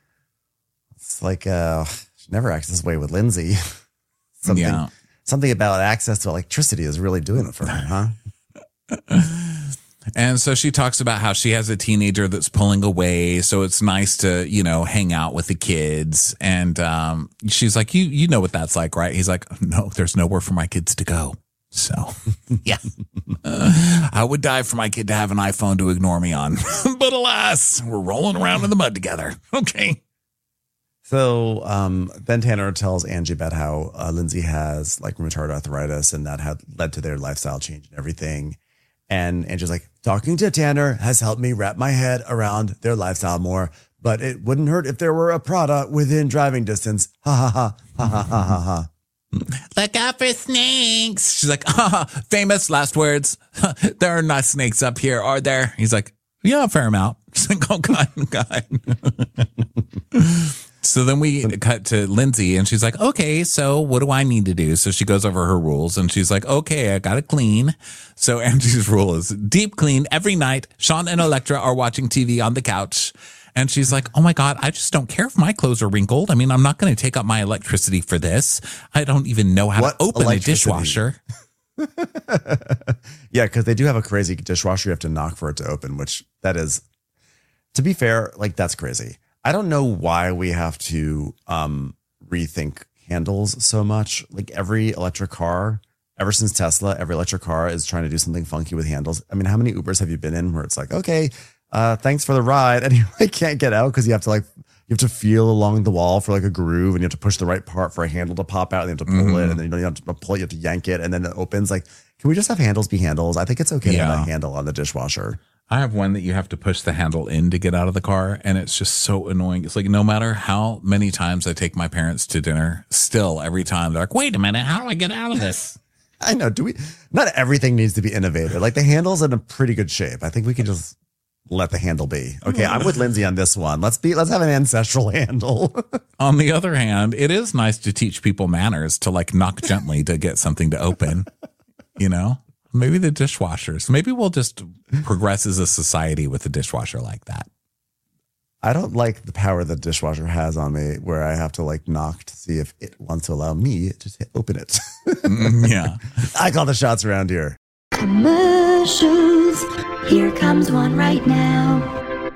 she never acts this way with Lindsay. Something about access to electricity is really doing it for her, huh? And so she talks about how she has a teenager that's pulling away. So it's nice to, hang out with the kids. And she's like, you know what that's like, right? He's like, no, there's nowhere for my kids to go. So, yeah, I would die for my kid to have an iPhone to ignore me on. But alas, we're rolling around in the mud together. Okay. So then Tanner tells Angie about how Lindsay has like rheumatoid arthritis, and that had led to their lifestyle change and everything. And Angie's like, talking to Tanner has helped me wrap my head around their lifestyle more, but it wouldn't hurt if there were a Prada within driving distance. Ha ha ha ha ha ha ha ha. Look out for snakes. She's like, famous last words. There are not snakes up here, are there? He's like, yeah, a fair amount. She's like, oh, God. So then we cut to Lindsay, and she's like, okay, so what do I need to do? So she goes over her rules, and she's like, okay, I got to clean. So Angie's rule is deep clean every night. Sean and Electra are watching TV on the couch. And she's like, oh my God, I just don't care if my clothes are wrinkled. I mean, I'm not going to take up my electricity for this. I don't even know how to open a dishwasher. Yeah, because they do have a crazy dishwasher. You have to knock for it to open, which that is, to be fair, like that's crazy. I don't know why we have to rethink handles so much. Like every electric car, ever since Tesla, every electric car is trying to do something funky with handles. I mean, how many Ubers have you been in where it's like, okay, thanks for the ride, and you like can't get out because you have to feel along the wall for like a groove, and you have to push the right part for a handle to pop out, and you have to pull it, and then you have to pull it, you have to yank it, and then it opens. Like, can we just have handles be handles? I think it's okay to have a handle on the dishwasher. I have one that you have to push the handle in to get out of the car, and it's just so annoying. It's like no matter how many times I take my parents to dinner, still every time they're like, wait a minute, how do I get out of this? I know. Not everything needs to be innovated. Like the handle's in a pretty good shape. I think we can just let the handle be. Okay, I'm with Lindsay on this one. Let's have an ancestral handle. On the other hand, it is nice to teach people manners, to like knock gently to get something to open, you know? Maybe the dishwashers. Maybe we'll just progress as a society with a dishwasher like that. I don't like the power the dishwasher has on me where I have to like knock to see if it wants to allow me to open it. Yeah. I call the shots around here. Commercials. Here comes one right now.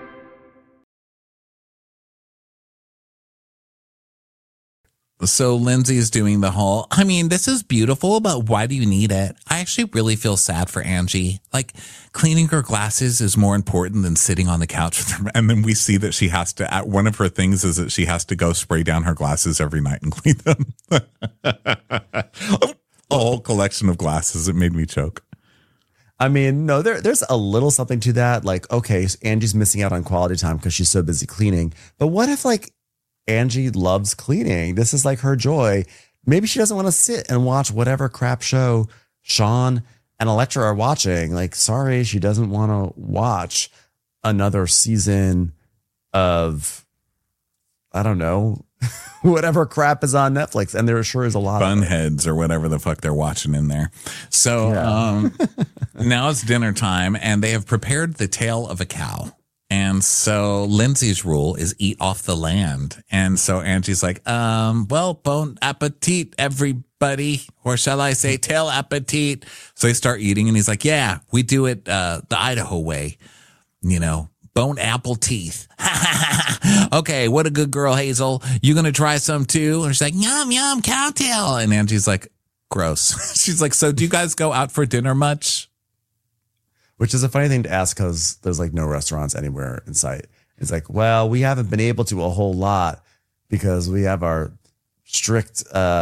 So Lindsay's doing the whole, I mean, this is beautiful, but why do you need it? I actually really feel sad for Angie. Like cleaning her glasses is more important than sitting on the couch with her. And then we see that she has to, one of her things is that she has to go spray down her glasses every night and clean them. A whole collection of glasses. It made me choke. I mean, no, there's a little something to that. Like, okay, Angie's missing out on quality time because she's so busy cleaning. But what if like Angie loves cleaning? This is like her joy. Maybe she doesn't want to sit and watch whatever crap show Sean and Electra are watching. Like, sorry, she doesn't want to watch another season of, I don't know, whatever crap is on Netflix. And there sure is a lot of Bunheads or whatever the fuck they're watching in there. So now it's dinner time and they have prepared the tail of a cow. And so Lindsay's rule is eat off the land. And so Angie's like, well, bon appetit, everybody. Or shall I say tail appetit? So they start eating and he's like, yeah, we do it the Idaho way, you know, bone apple teeth. Okay, what a good girl, Hazel. You going to try some too? And she's like, yum, yum, cow tail. And Angie's like, gross. She's like, so do you guys go out for dinner much? Which is a funny thing to ask because there's like no restaurants anywhere in sight. It's like, well, we haven't been able to a whole lot because we have our strict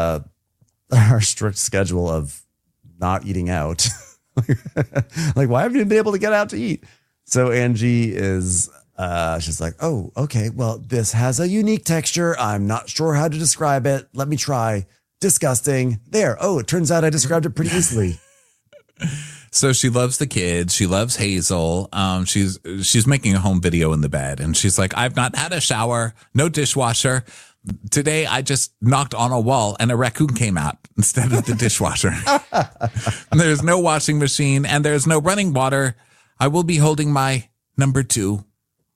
schedule of not eating out. Like, why haven't you been able to get out to eat? So Angie is, she's like, oh, okay, well, this has a unique texture. I'm not sure how to describe it. Let me try. Disgusting. There. Oh, it turns out I described it pretty easily. So she loves the kids. She loves Hazel. She's making a home video in the bed and she's like, I've not had a shower, no dishwasher. Today I just knocked on a wall and a raccoon came out instead of the dishwasher. There's no washing machine and there's no running water. I will be holding my number two.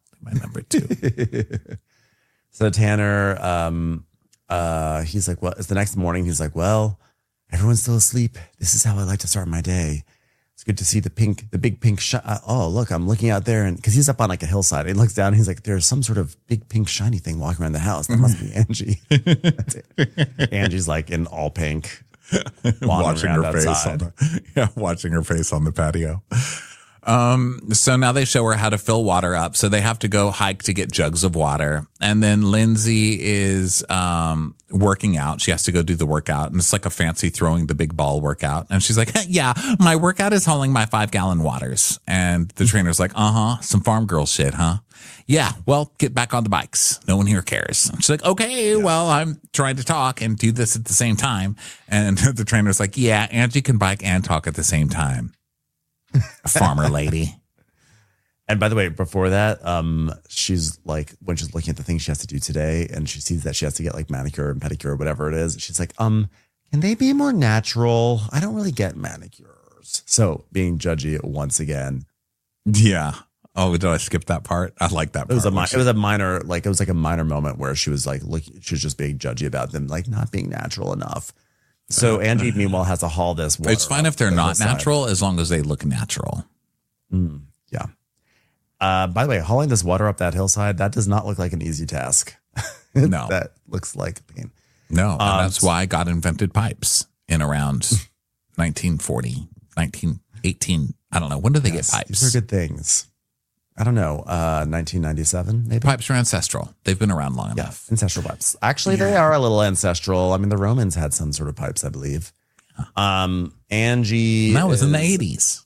So Tanner, he's like, well, it's the next morning. He's like, well, everyone's still asleep. This is how I like to start my day. It's good to see the big pink oh, look, I'm looking out there. And because he's up on like a hillside, he looks down and he's like, there's some sort of big pink shiny thing walking around the house. That must be Angie. That's it. Angie's like in all pink. Watching her face on the patio. So now they show her how to fill water up. So they have to go hike to get jugs of water. And then Lindsay is working out. She has to go do the workout. And it's like a fancy throwing the big ball workout. And she's like, yeah, my workout is hauling my 5-gallon waters. And the trainer's like, some farm girl shit, huh? Yeah, well, get back on the bikes. No one here cares. And she's like, okay, well, I'm trying to talk and do this at the same time. And the trainer's like, yeah, Angie can bike and talk at the same time. Farmer lady. And by the way, before that, she's like, when she's looking at the things she has to do today and she sees that she has to get like manicure and pedicure or whatever it is, she's like, can they be more natural? I don't really get manicures. So being judgy once again. Yeah. Oh, did I skip that part? I like that part. It was a minor moment where she was like, look, she was just being judgy about them, like not being natural enough. So Angie, meanwhile, has to haul this water. It's fine if they're up the not hillside. natural, as long as they look natural. Yeah. By the way, hauling this water up that hillside, that does not look like an easy task. No. That looks like pain. No, and that's why God invented pipes in around 1940, 1918. I don't know. When did they get pipes? These are good things. I don't know. 1997, maybe? Pipes are ancestral. They've been around long Yeah, enough. ancestral pipes. Actually, they are a little ancestral. I mean, the Romans had some sort of pipes, I believe. Angie. And that was in the is-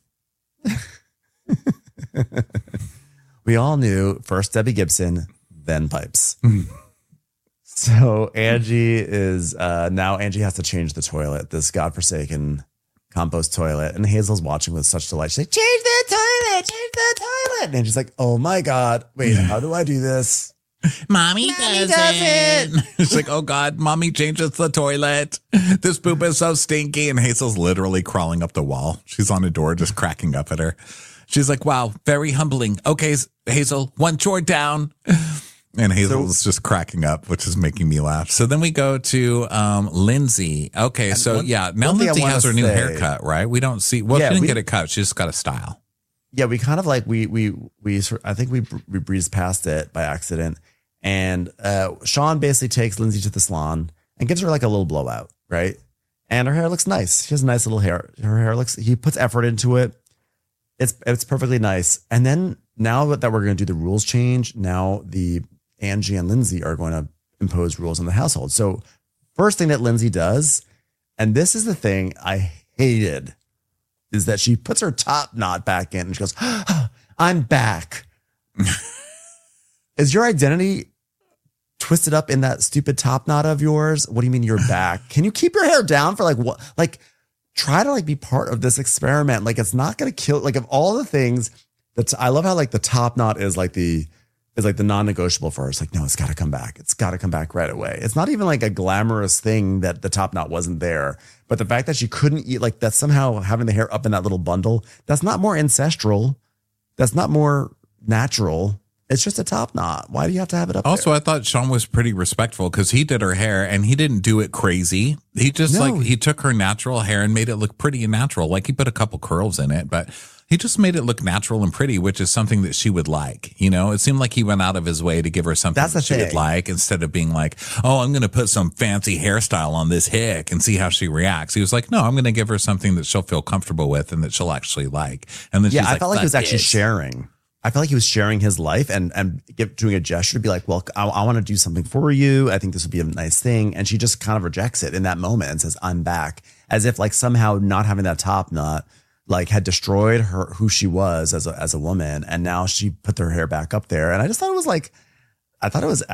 80s. We all knew first Debbie Gibson, then pipes. So Angie is now Angie has to change the toilet, this godforsaken compost toilet. And Hazel's watching with such delight. She's like, change the toilet. And Angie's like, oh my God, wait, how do I do this? Mommy does it. She's like, oh God, mommy changes the toilet. This poop is so stinky. And Hazel's literally crawling up the wall. She's on a door, just cracking up at her. She's like, wow, very humbling. Okay, Hazel, one chore down. And Hazel's just cracking up, which is making me laugh. So then we go to Lindsay. Okay, so now Lindsay has her new haircut, right? We don't see, she didn't get it cut. She just got a style. Yeah, we kind of like, I think we breezed past it by accident. And Sean basically takes Lindsay to the salon and gives her like a little blowout, right? And her hair looks nice. She has nice little hair. Her hair he puts effort into it. It's perfectly nice. And then now that we're going to do the rules change, now the Angie and Lindsay are going to impose rules on the household. So first thing that Lindsay does, and this is the thing I hated, is that she puts her top knot back in and she goes, I'm back. Is your identity twisted up in that stupid top knot of yours? What do you mean you're back? Can you keep your hair down for like what? Like try to like be part of this experiment. Like it's not going to kill, like of all the things I love how like the top knot is like the non-negotiable for her. It's like, no, it's got to come back. It's got to come back right away. It's not even like a glamorous thing that the top knot wasn't there. But the fact that she couldn't eat, like that somehow having the hair up in that little bundle, that's not more ancestral. That's not more natural. It's just a top knot. Why do you have to have it up Also, there? I thought Sean was pretty respectful because he did her hair and he didn't do it crazy. He just he took her natural hair and made it look pretty and natural. Like he put a couple curls in it, but he just made it look natural and pretty, which is something that she would like. You know, it seemed like he went out of his way to give her something that she would like instead of being like, oh, I'm going to put some fancy hairstyle on this hick and see how she reacts. He was like, no, I'm going to give her something that she'll feel comfortable with and that she'll actually like. And then she's I felt like he was actually sharing. I felt like he was sharing his life and doing a gesture to be like, well, I want to do something for you. I think this would be a nice thing. And she just kind of rejects it in that moment and says, I'm back. As if like somehow not having that top knot like had destroyed her, who she was as a woman. And now she put her hair back up there. And I just thought it was like, I thought it was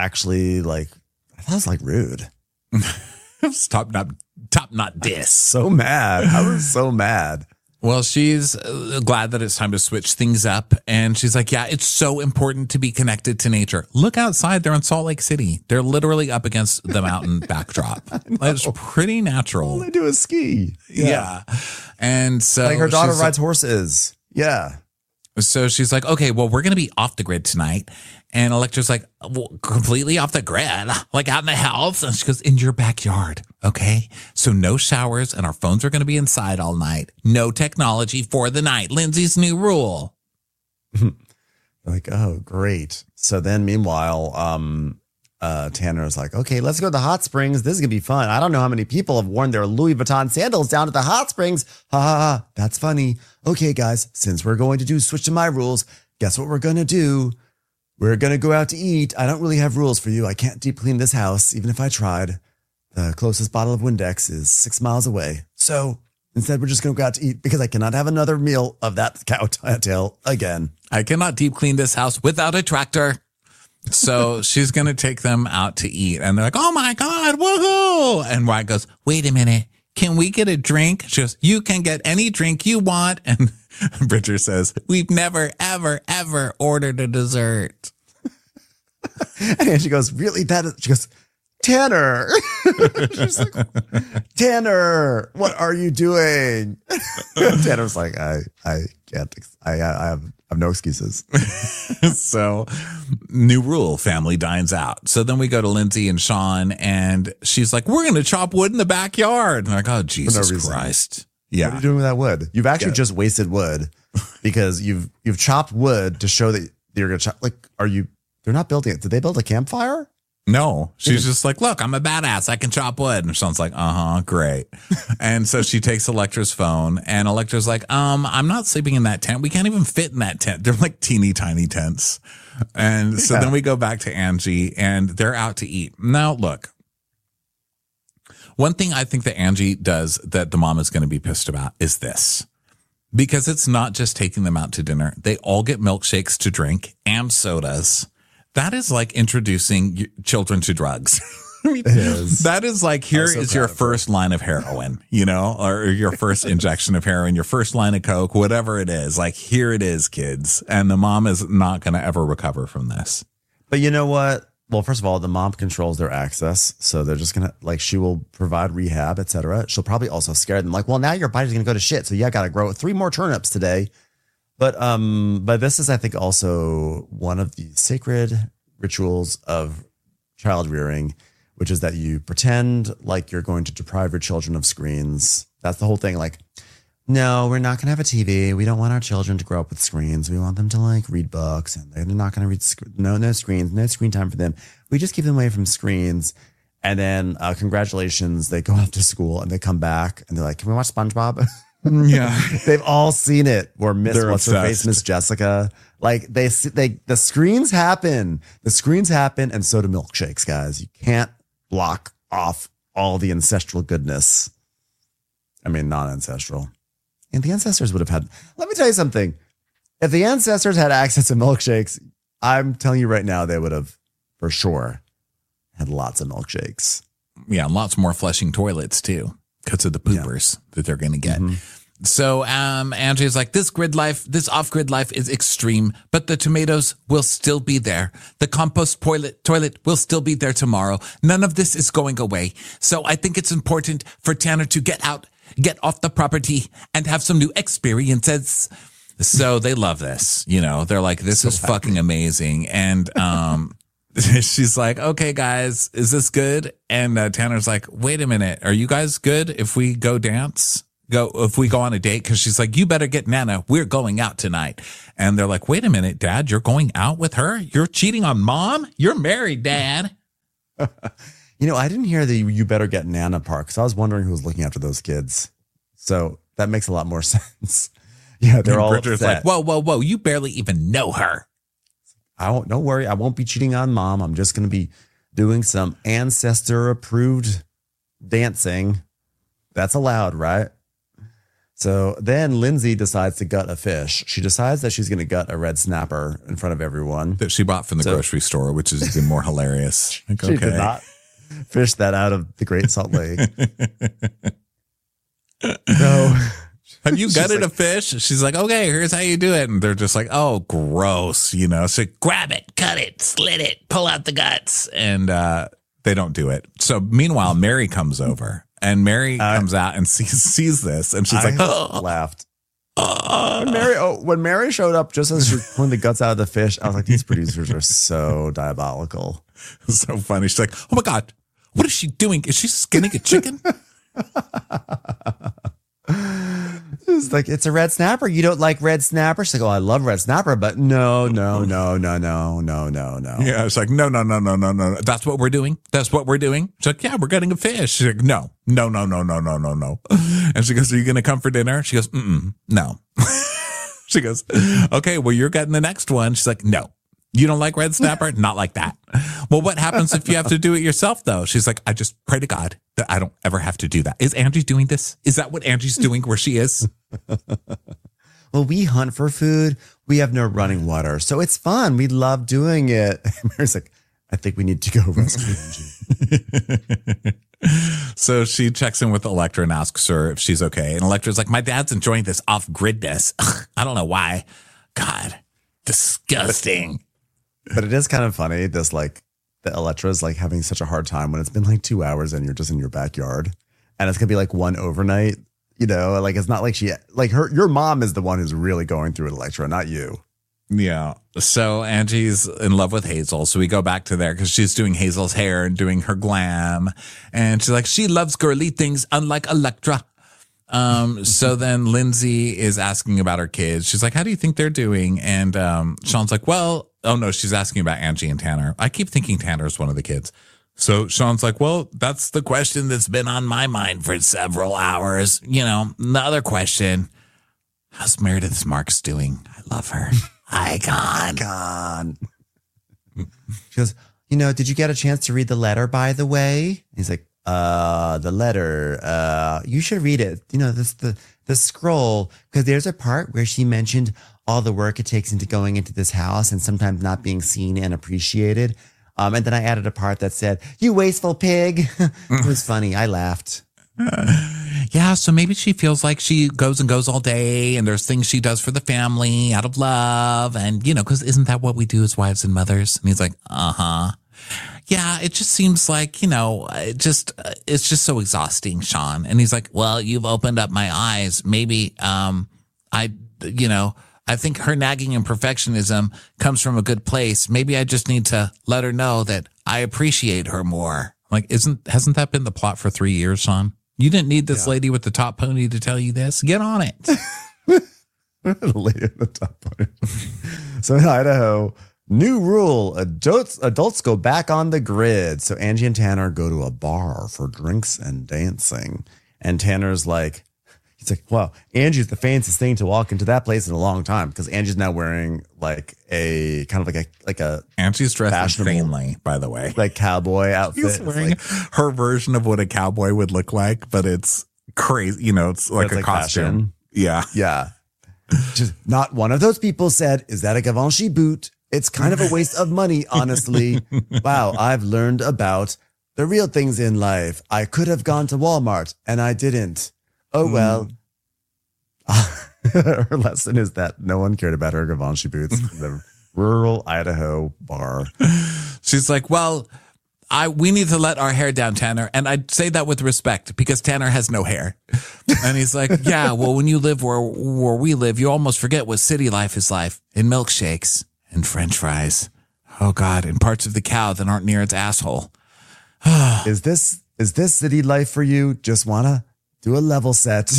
rude. top knot diss. So mad. I was so mad. Well, she's glad that it's time to switch things up. And she's like, yeah, it's so important to be connected to nature. Look outside. They're in Salt Lake City. They're literally up against the mountain backdrop. It's pretty natural. All they do is ski. Yeah. And so like her daughter rides horses. Yeah. So she's like, okay, well, we're going to be off the grid tonight. And Electra's like, well, completely off the grid, like out in the house. And she goes, in your backyard. Okay. So no showers and our phones are going to be inside all night. No technology for the night. Lindsay's new rule. Like, oh, great. So then meanwhile, Tanner's like, okay, let's go to the hot springs. This is going to be fun. I don't know how many people have worn their Louis Vuitton sandals down at the hot springs. Ha ha ha. That's funny. Okay, guys, since we're going to switch to my rules, guess what we're going to do? We're going to go out to eat. I don't really have rules for you. I can't deep clean this house, even if I tried. The closest bottle of Windex is 6 miles away. So instead, we're just going to go out to eat because I cannot have another meal of that cowtail again. I cannot deep clean this house without a tractor. So she's going to take them out to eat. And they're like, oh my God, woohoo. And Wyatt goes, wait a minute. Can we get a drink? She goes, you can get any drink you want. And Bridger says, we've never, ever, ever ordered a dessert. And she goes, really? She goes, Tanner. She's like, Tanner, what are you doing? Tanner's like, I can't. I have no excuses. So, new rule, family dines out. So then we go to Lindsay and Sean, and she's like, we're going to chop wood in the backyard. And I'm like, oh, Jesus Christ. Yeah. What are you doing with that wood? You've actually just wasted wood because you've chopped wood to show that you're going to chop. Like, they're not building it. Did they build a campfire? No, she's just like, look, I'm a badass. I can chop wood. And Sean's like, great. And so she takes Electra's phone, and Electra's like, I'm not sleeping in that tent. We can't even fit in that tent. They're like teeny tiny tents. And so then we go back to Angie, and they're out to eat. Now, look, one thing I think that Angie does that the mom is going to be pissed about is this. Because it's not just taking them out to dinner. They all get milkshakes to drink and sodas. That is like introducing children to drugs. I mean, that is like, here is your first line of heroin, or your first injection of heroin, your first line of coke, whatever it is. Like, here it is, kids. And the mom is not going to ever recover from this. But you know what? Well, first of all, the mom controls their access. So they're just going to, she will provide rehab, etc. She'll probably also scare them. Like, well, now your body's going to go to shit. So got to grow 3 more turnips today. But this is, I think, also one of the sacred rituals of child rearing, which is that you pretend like you're going to deprive your children of screens. That's the whole thing. Like, no, we're not going to have a TV. We don't want our children to grow up with screens. We want them to read books, and they're not going to read. No screens, no screen time for them. We just keep them away from screens. And then, congratulations, they go off to school and they come back and they're like, can we watch SpongeBob? Yeah. They've all seen it. Or Miss Jessica. Like the screens happen. The screens happen, and so do milkshakes, guys. You can't block off all the ancestral goodness. I mean, non-ancestral. And the ancestors would have had, let me tell you something. If the ancestors had access to milkshakes, I'm telling you right now, they would have for sure had lots of milkshakes. Yeah, lots more flushing toilets too, because of the poopers that they're going to get. Mm-hmm. So Angie's like, this off-grid life is extreme, but the tomatoes will still be there. The compost toilet will still be there tomorrow. None of this is going away. So I think it's important for Tanner to get off the property and have some new experiences. So they love this. They're like, this is fucking amazing. And she's like, okay, guys, is this good? And Tanner's like, wait a minute. Are you guys good if we go dance? If we go on a date? Because she's like, you better get Nana. We're going out tonight. And they're like, wait a minute, Dad, you're going out with her? You're cheating on Mom? You're married, Dad. I didn't hear the you better get Nana part because I was wondering who was looking after those kids. So that makes a lot more sense. Yeah, they're all Bridger's like, whoa, you barely even know her. Don't worry, I won't be cheating on Mom. I'm just going to be doing some ancestor-approved dancing. That's allowed, right? So then Lindsay decides to gut a fish. She decides that she's going to gut a red snapper in front of everyone. That she bought from the grocery store, which is even more hilarious. Like, she did not fish that out of the Great Salt Lake. No. Have you gutted a fish? She's like, okay, here's how you do it. And they're just like, oh, gross. So grab it, cut it, slit it, pull out the guts. And they don't do it. So meanwhile, Mary comes over. And Mary comes out and sees this, and she's like, oh. Laughed. When Mary showed up just as she pulling the guts out of the fish, I was like, these producers are so diabolical. So funny. She's like, oh my God, what is she doing? Is she skinning a chicken? It's like, it's a red snapper. You don't like red snapper? She's like, oh, I love red snapper, but no. Yeah, it's like, no. That's what we're doing. She's like, yeah, we're getting a fish. She's like, no. And she goes, are you going to come for dinner? She goes, no. She goes, okay, well, you're getting the next one. She's like, no. You don't like red snapper? Not like that. Well, what happens if you have to do it yourself, though? She's like, I just pray to God that I don't ever have to do that. Is Angie doing this? Is that what Angie's doing where she is? Well, we hunt for food. We have no running water. So it's fun. We love doing it. And Mary's like, I think we need to go rescue Angie. So she checks in with Electra and asks her if she's okay. And Electra's like, my dad's enjoying this off-gridness. I don't know why. God, disgusting. But it is kind of funny, that that Electra's like having such a hard time when it's been like 2 hours and you're just in your backyard, and it's gonna be like one overnight. You know, like it's not like your mom is the one who's really going through it, Electra, not you. Yeah. So Angie's in love with Hazel. So we go back to there because she's doing Hazel's hair and doing her glam. And she's like, she loves girly things, unlike Electra. So then Lindsay is asking about her kids. She's like, how do you think they're doing? And Sean's like, well, oh no, she's asking about Angie and Tanner. I keep thinking Tanner's one of the kids. So Sean's like, well, that's the question that's been on my mind for several hours. You know, the other question, how's Meredith Marks doing? I love her. Icon. She goes, you know, did you get a chance to read the letter, by the way? He's like, the letter, you should read it. You know, the scroll, because there's a part where she mentioned all the work it takes into going into this house and sometimes not being seen and appreciated. And then I added a part that said, you wasteful pig. It was funny. I laughed. Yeah, so maybe she feels like she goes all day and there's things she does for the family out of love. And, you know, because isn't that what we do as wives and mothers? And he's like, uh-huh. Yeah, it just seems like, you know, it's just so exhausting, Sean. And he's like, well, you've opened up my eyes. Maybe I think her nagging and perfectionism comes from a good place. Maybe I just need to let her know that I appreciate her more. Like, hasn't that been the plot for 3 years, Sean? You didn't need this lady with the top pony to tell you this. Get on it. The lady with the top pony. So in Idaho, new rule: adults go back on the grid. So Angie and Tanner go to a bar for drinks and dancing. And Tanner's like, he's like, wow, Angie's the fanciest thing to walk into that place in a long time, because Angie's now wearing like a kind of like a Angie's dressed insanely, by the way, like cowboy outfit. He's wearing her version of what a cowboy would look like, but it's crazy. You know, it's like a costume. Fashion. Yeah. Just not one of those people said, is that a Givenchy boot? It's kind of a waste of money, honestly. Wow, I've learned about the real things in life. I could have gone to Walmart and I didn't. Oh, well. Her lesson is that no one cared about her Givenchy boots in the rural Idaho bar. She's like, well, we need to let our hair down, Tanner. And I say that with respect because Tanner has no hair. And he's like, yeah, well, when you live where we live, you almost forget what city life is like, in milkshakes and French fries. Oh, God, and parts of the cow that aren't near its asshole. Is this city life for you? Just wanna do a level set.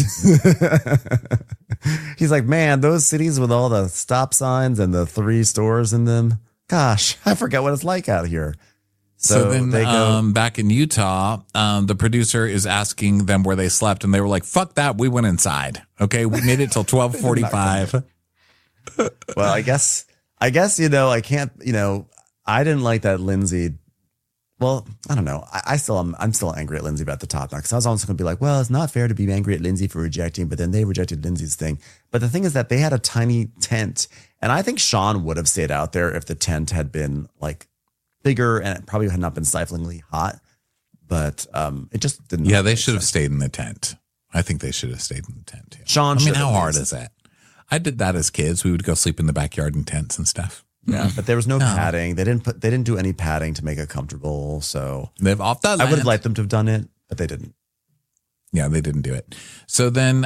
He's like, man, those cities with all the stop signs and the 3 stores in them. Gosh, I forget what it's like out here. So then they go back in Utah. The producer is asking them where they slept, and they were like, fuck that. We went inside. Okay. We made it till 12:45. Well, I guess, I can't, I didn't like that Lindsay. Well, I don't know. I'm still angry at Lindsay about the top now, because I was almost going to be like, well, it's not fair to be angry at Lindsay for rejecting, but then they rejected Lindsay's thing. But the thing is that they had a tiny tent, and I think Sean would have stayed out there if the tent had been like bigger and it probably had not been stiflingly hot. But it just didn't. Yeah, they should have stayed in the tent. I think they should have stayed in the tent. Yeah. Sean, how hard is that? I did that as kids. We would go sleep in the backyard in tents and stuff. Yeah, but there was no padding. They didn't do any padding to make it comfortable. So live off the land. I would have liked them to have done it, but they didn't. Yeah, they didn't do it. So then,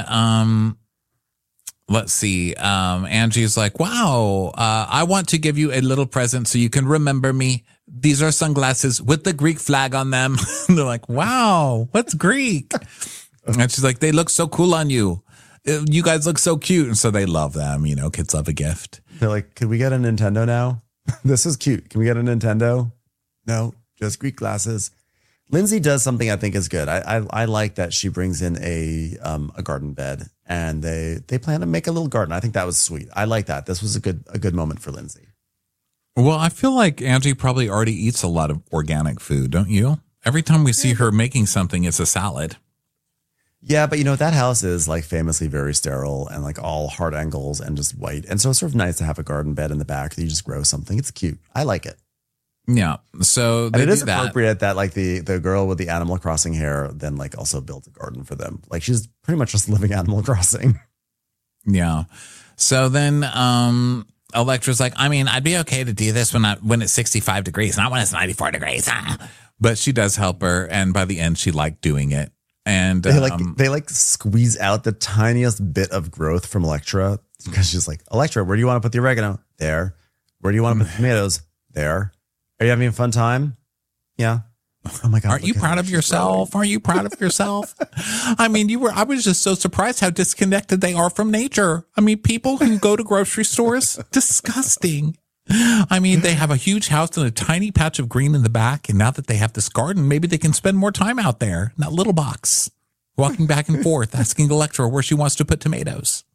let's see. Angie's like, wow, I want to give you a little present so you can remember me. These are sunglasses with the Greek flag on them. They're like, wow, what's Greek? And she's like, they look so cool on you. You guys look so cute. And so they love them. Kids love a gift. They're like, could we get a Nintendo now? This is cute. Can we get a Nintendo? No, just Greek glasses. Lindsay does something I think is good. I like that she brings in a garden bed, and they plan to make a little garden. I think that was sweet. I like that. This was a good moment for Lindsay. Well, I feel like Angie probably already eats a lot of organic food, don't you? Every time we see her making something, it's a salad. Yeah, but that house is like famously very sterile and like all hard angles and just white. And so it's sort of nice to have a garden bed in the back that you just grow something. It's cute. I like it. Yeah. So it is appropriate that like the girl with the Animal Crossing hair then like also built a garden for them. Like she's pretty much just living Animal Crossing. Yeah. So then Electra's like, I mean, I'd be okay to do this when it's 65 degrees, not when it's 94 degrees. But she does help her. And by the end, she liked doing it. And they squeeze out the tiniest bit of growth from Electra because she's like, Electra, where do you want to put the oregano? There. Where do you want to put the tomatoes? There. Are you having a fun time? Yeah. Oh my God. Aren't you proud of yourself? Aren't you proud of yourself? I mean, I was just so surprised how disconnected they are from nature. I mean, people who go to grocery stores, disgusting. I mean, they have a huge house and a tiny patch of green in the back. And now that they have this garden, maybe they can spend more time out there in that little box, walking back and forth, asking Electra where she wants to put tomatoes.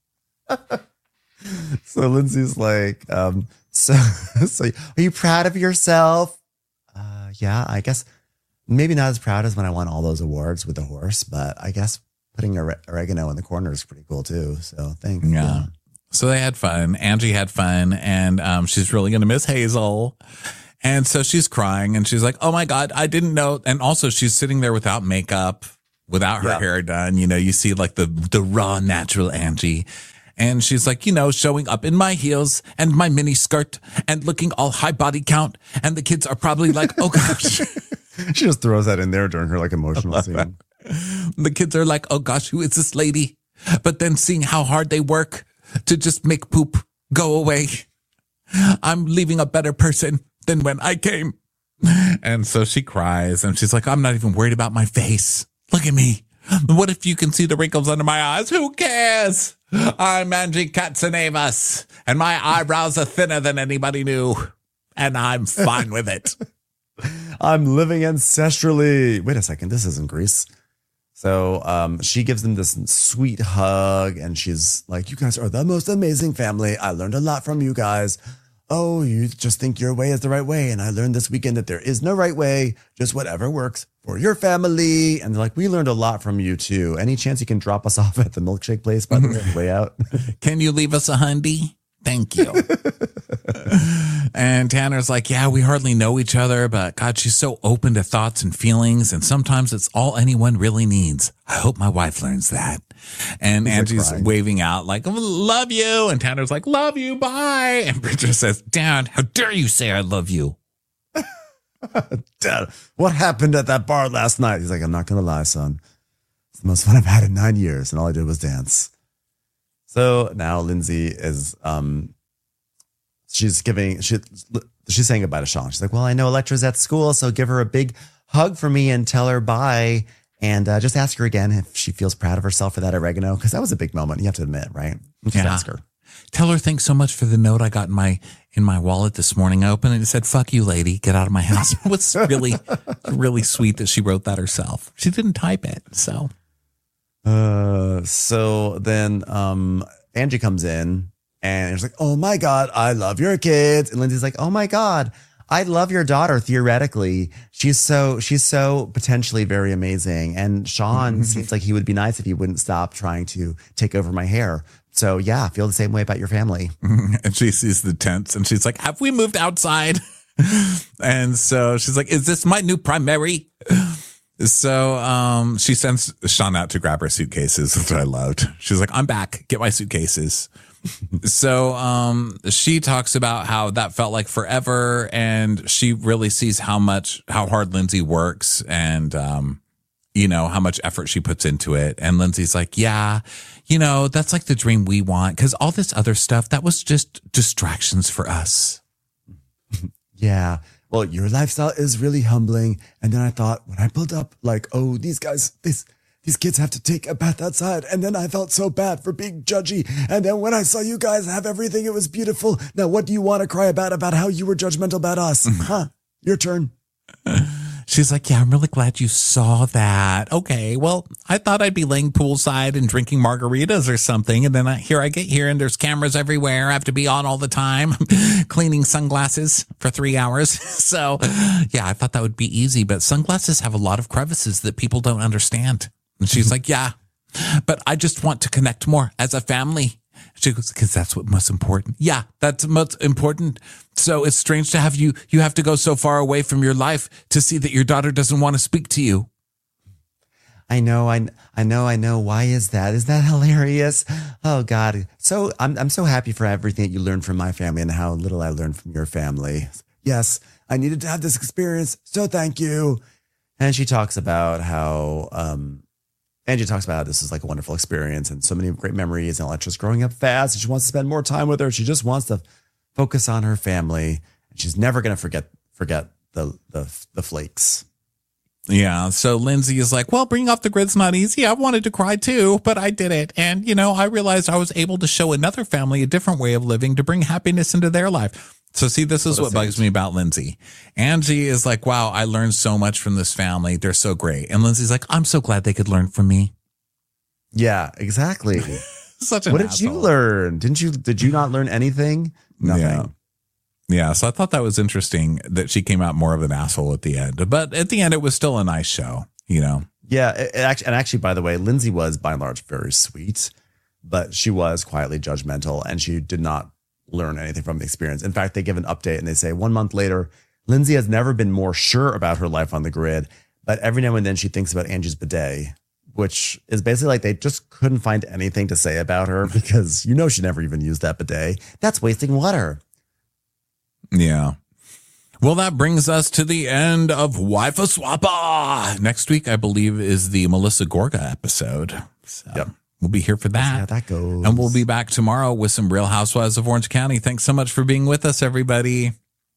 So Lindsay's like, so are you proud of yourself? Yeah, I guess maybe not as proud as when I won all those awards with the horse, but I guess putting oregano in the corner is pretty cool too. So thanks. Yeah. So they had fun. Angie had fun, and she's really going to miss Hazel. And so she's crying, and she's like, oh, my God, I didn't know. And also she's sitting there without makeup, without her hair done. You know, you see like the raw, natural Angie. And she's like, you know, showing up in my heels and my mini skirt and looking all high body count. And the kids are probably like, oh, gosh. She just throws that in there during her like emotional scene. The kids are like, oh, gosh, who is this lady? But then seeing how hard they work to just make poop go away. I'm leaving a better person than when I came. And so she cries and she's like, I'm not even worried about my face. Look at me. What if you can see the wrinkles under my eyes? Who cares? I'm Angie Katsanevas and my eyebrows are thinner than anybody knew. And I'm fine with it. I'm living ancestrally. Wait a second. This isn't Grease. So she gives them this sweet hug and she's like, you guys are the most amazing family. I learned a lot from you guys. Oh, you just think your way is the right way. And I learned this weekend that there is no right way, just whatever works for your family. And they're like, we learned a lot from you too. Any chance you can drop us off at the milkshake place by the way out? Can you leave us a hundy? Thank you. And Tanner's like, yeah, we hardly know each other, but God, she's so open to thoughts and feelings. And sometimes it's all anyone really needs. I hope my wife learns that. And Angie's waving out like, love you. And Tanner's like, love you. Bye. And Bridget says, Dad, how dare you say I love you? Dad, what happened at that bar last night? He's like, I'm not going to lie, son. It's the most fun I've had in 9 years. And all I did was dance. So now Lindsay is, she's saying goodbye to Sean. She's like, well, I know Electra's at school, so give her a big hug for me and tell her bye. And just ask her again if she feels proud of herself for that oregano. Because that was a big moment. You have to admit, right? Just ask her. Tell her thanks so much for the note I got in my wallet this morning. I opened it and it said, fuck you, lady. Get out of my house. It was really, really sweet that she wrote that herself. She didn't type it, so. So then Angie comes in and she's like, oh my God, I love your kids. And Lindsay's like, oh my God, I love your daughter theoretically. She's so potentially very amazing. And Sean seems like he would be nice if he wouldn't stop trying to take over my hair. So yeah, I feel the same way about your family. And she sees the tents and she's like, have we moved outside? And so she's like, is this my new primary? So she sends Sean out to grab her suitcases, which I loved. She's like, I'm back. Get my suitcases. So she talks about how that felt like forever, and she really sees how hard Lindsay works and how much effort she puts into it. And Lindsay's like, yeah, that's like the dream we want, because all this other stuff, that was just distractions for us. Yeah. Well, your lifestyle is really humbling. And then I thought, when I built up, like, oh, these guys, these kids have to take a bath outside. And then I felt so bad for being judgy. And then when I saw you guys have everything, it was beautiful. Now, what do you want to cry about how you were judgmental about us? Huh? Your turn. She's like, yeah, I'm really glad you saw that. Okay, well, I thought I'd be laying poolside and drinking margaritas or something. And then I get here and there's cameras everywhere. I have to be on all the time, cleaning sunglasses for 3 hours. So yeah, I thought that would be easy. But sunglasses have a lot of crevices that people don't understand. And she's like, yeah, but I just want to connect more as a family. She goes, because that's what's most important. Yeah, that's most important. So it's strange to have you have to go so far away from your life to see that your daughter doesn't want to speak to you. I know. Why is that? Is that hilarious? Oh God. So I'm so happy for everything that you learned from my family and how little I learned from your family. Yes, I needed to have this experience. So thank you. And she talks about how, Angie talks about how this is like a wonderful experience and so many great memories. And Electra's growing up fast. And she wants to spend more time with her. She just wants to focus on her family. And she's never going to forget the flakes. Yeah. So Lindsay is like, well, bringing off the grid's not easy. I wanted to cry too, but I did it. And, I realized I was able to show another family a different way of living to bring happiness into their life. So see, this is what bugs me about Lindsay. Angie is like, wow, I learned so much from this family. They're so great. And Lindsay's like, I'm so glad they could learn from me. Yeah, exactly. Such an What asshole. did you learn? Did you not learn anything? Nothing. Yeah. So I thought that was interesting that she came out more of an asshole at the end, but at the end, it was still a nice show, Yeah. Actually, by the way, Lindsay was by and large very sweet, but she was quietly judgmental and she did not learn anything from the experience. In fact, they give an update and they say 1 month later, Lindsay has never been more sure about her life on the grid, but every now and then she thinks about Angie's bidet, which is basically like they just couldn't find anything to say about her because she never even used that bidet. That's wasting water. Yeah. Well, that brings us to the end of Wife of Swappa. Next week, I believe, is the Melissa Gorga episode. So Yep. We'll be here for that. Yeah, that goes. And we'll be back tomorrow with some Real Housewives of Orange County. Thanks so much for being with us, everybody.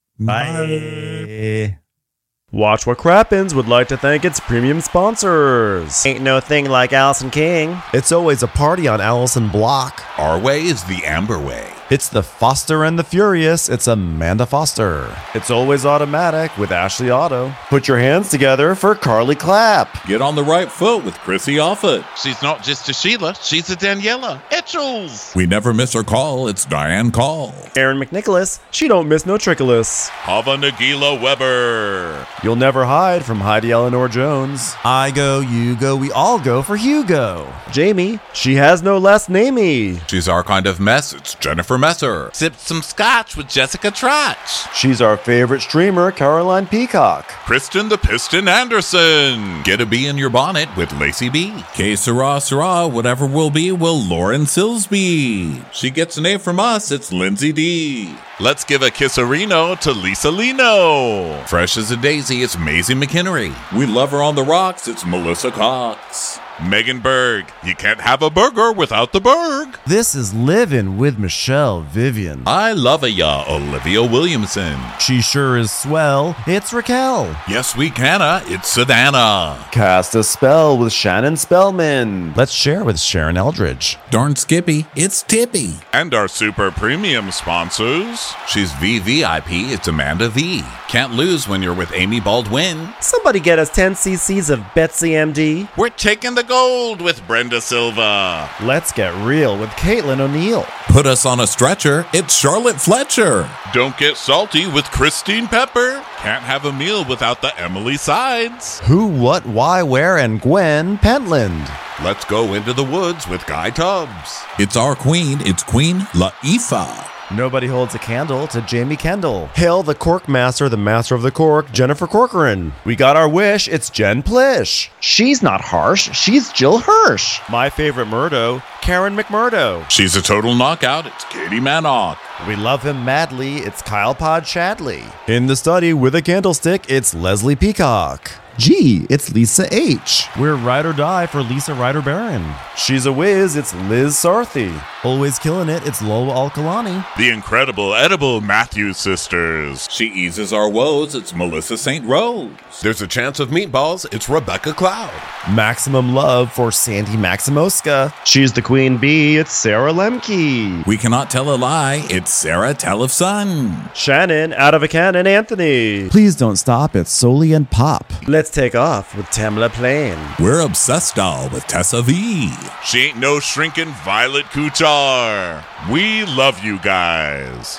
Bye. Watch What Crappens would like to thank its premium sponsors. Ain't no thing like Allison King. It's always a party on Allison Block. Our way is the Amber way. It's the Foster and the Furious. It's Amanda Foster. It's always automatic with Ashley Auto. Put your hands together for Carly Clapp. Get on the right foot with Chrissy Offit. She's not just a Sheila, she's a Daniela Etchels. We never miss her call. It's Diane Call. Aaron McNicholas. She don't miss no trickolas. Hava Nagila Weber. You'll never hide from Heidi Eleanor Jones. I go, you go, we all go for Hugo. Jamie. She has no last namey. She's our kind of mess. It's Jennifer Messer. Sipped some scotch with Jessica Trotch. She's our favorite streamer, Caroline Peacock. Kristen the Piston Anderson. Get a bee in your bonnet with Lacey B. K Sarah, whatever will be, will Lauren Silsby. She gets an A from us. It's Lindsay D. Let's give a kisserino to Lisa Lino. Fresh as a daisy, it's Maisie McHenry. We love her on the rocks. It's Melissa Cox. Megan Berg. You can't have a burger without the Berg. This is Living with Michelle Vivian. I love ya, Olivia Williamson. She sure is swell. It's Raquel. Yes, we canna. It's Savannah. Cast a spell with Shannon Spellman. Let's share with Sharon Eldridge. Darn Skippy, it's Tippy. And our super premium sponsors. She's VVIP, it's Amanda V. Can't lose when you're with Amy Baldwin. Somebody get us 10 cc's of Betsy MD. We're taking the gold with Brenda Silva. Let's get real with Caitlin O'Neill. Put us on a stretcher, it's Charlotte Fletcher. Don't get salty with Christine Pepper. Can't have a meal without the Emily Sides. Who, what, why, where, and Gwen Pentland. Let's go into the woods with Guy Tubbs. It's our queen, it's Queen Laifah. Nobody holds a candle to Jamie Kendall. Hail the Cork Master, the Master of the Cork, Jennifer Corcoran. We got our wish, it's Jen Plish. She's not harsh, she's Jill Hirsch. My favorite Murdo, Karen McMurdo. She's a total knockout, it's Katie Manock. We love him madly, it's Kyle Pod Shadley. In the study with a candlestick, it's Leslie Peacock. Gee, it's Lisa H. We're ride or die for Lisa Ryder Barron. She's a whiz, it's Liz Sarthy. Always killing it, it's Lola Alkalani. The incredible edible Matthews sisters. She eases our woes, it's Melissa St. Rose. There's a chance of meatballs, it's Rebecca Cloud. Maximum love for Sandy Maximoska. She's the queen bee, it's Sarah Lemke. We cannot tell a lie, it's Sarah Telefson. Shannon out of a cannon Anthony. Please don't stop, it's Soli and Pop. Let's take off with Tamla Plain. We're obsessed all with Tessa V. She ain't no shrinking Violet Kuchar. We love you guys.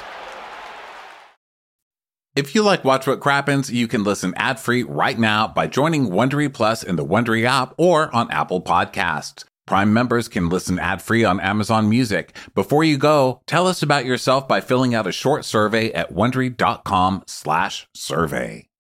If you like Watch What Crappens, you can listen ad-free right now by joining Wondery Plus in the Wondery app or on Apple Podcasts. Prime members can listen ad-free on Amazon Music. Before you go, tell us about yourself by filling out a short survey at Wondery.com/survey.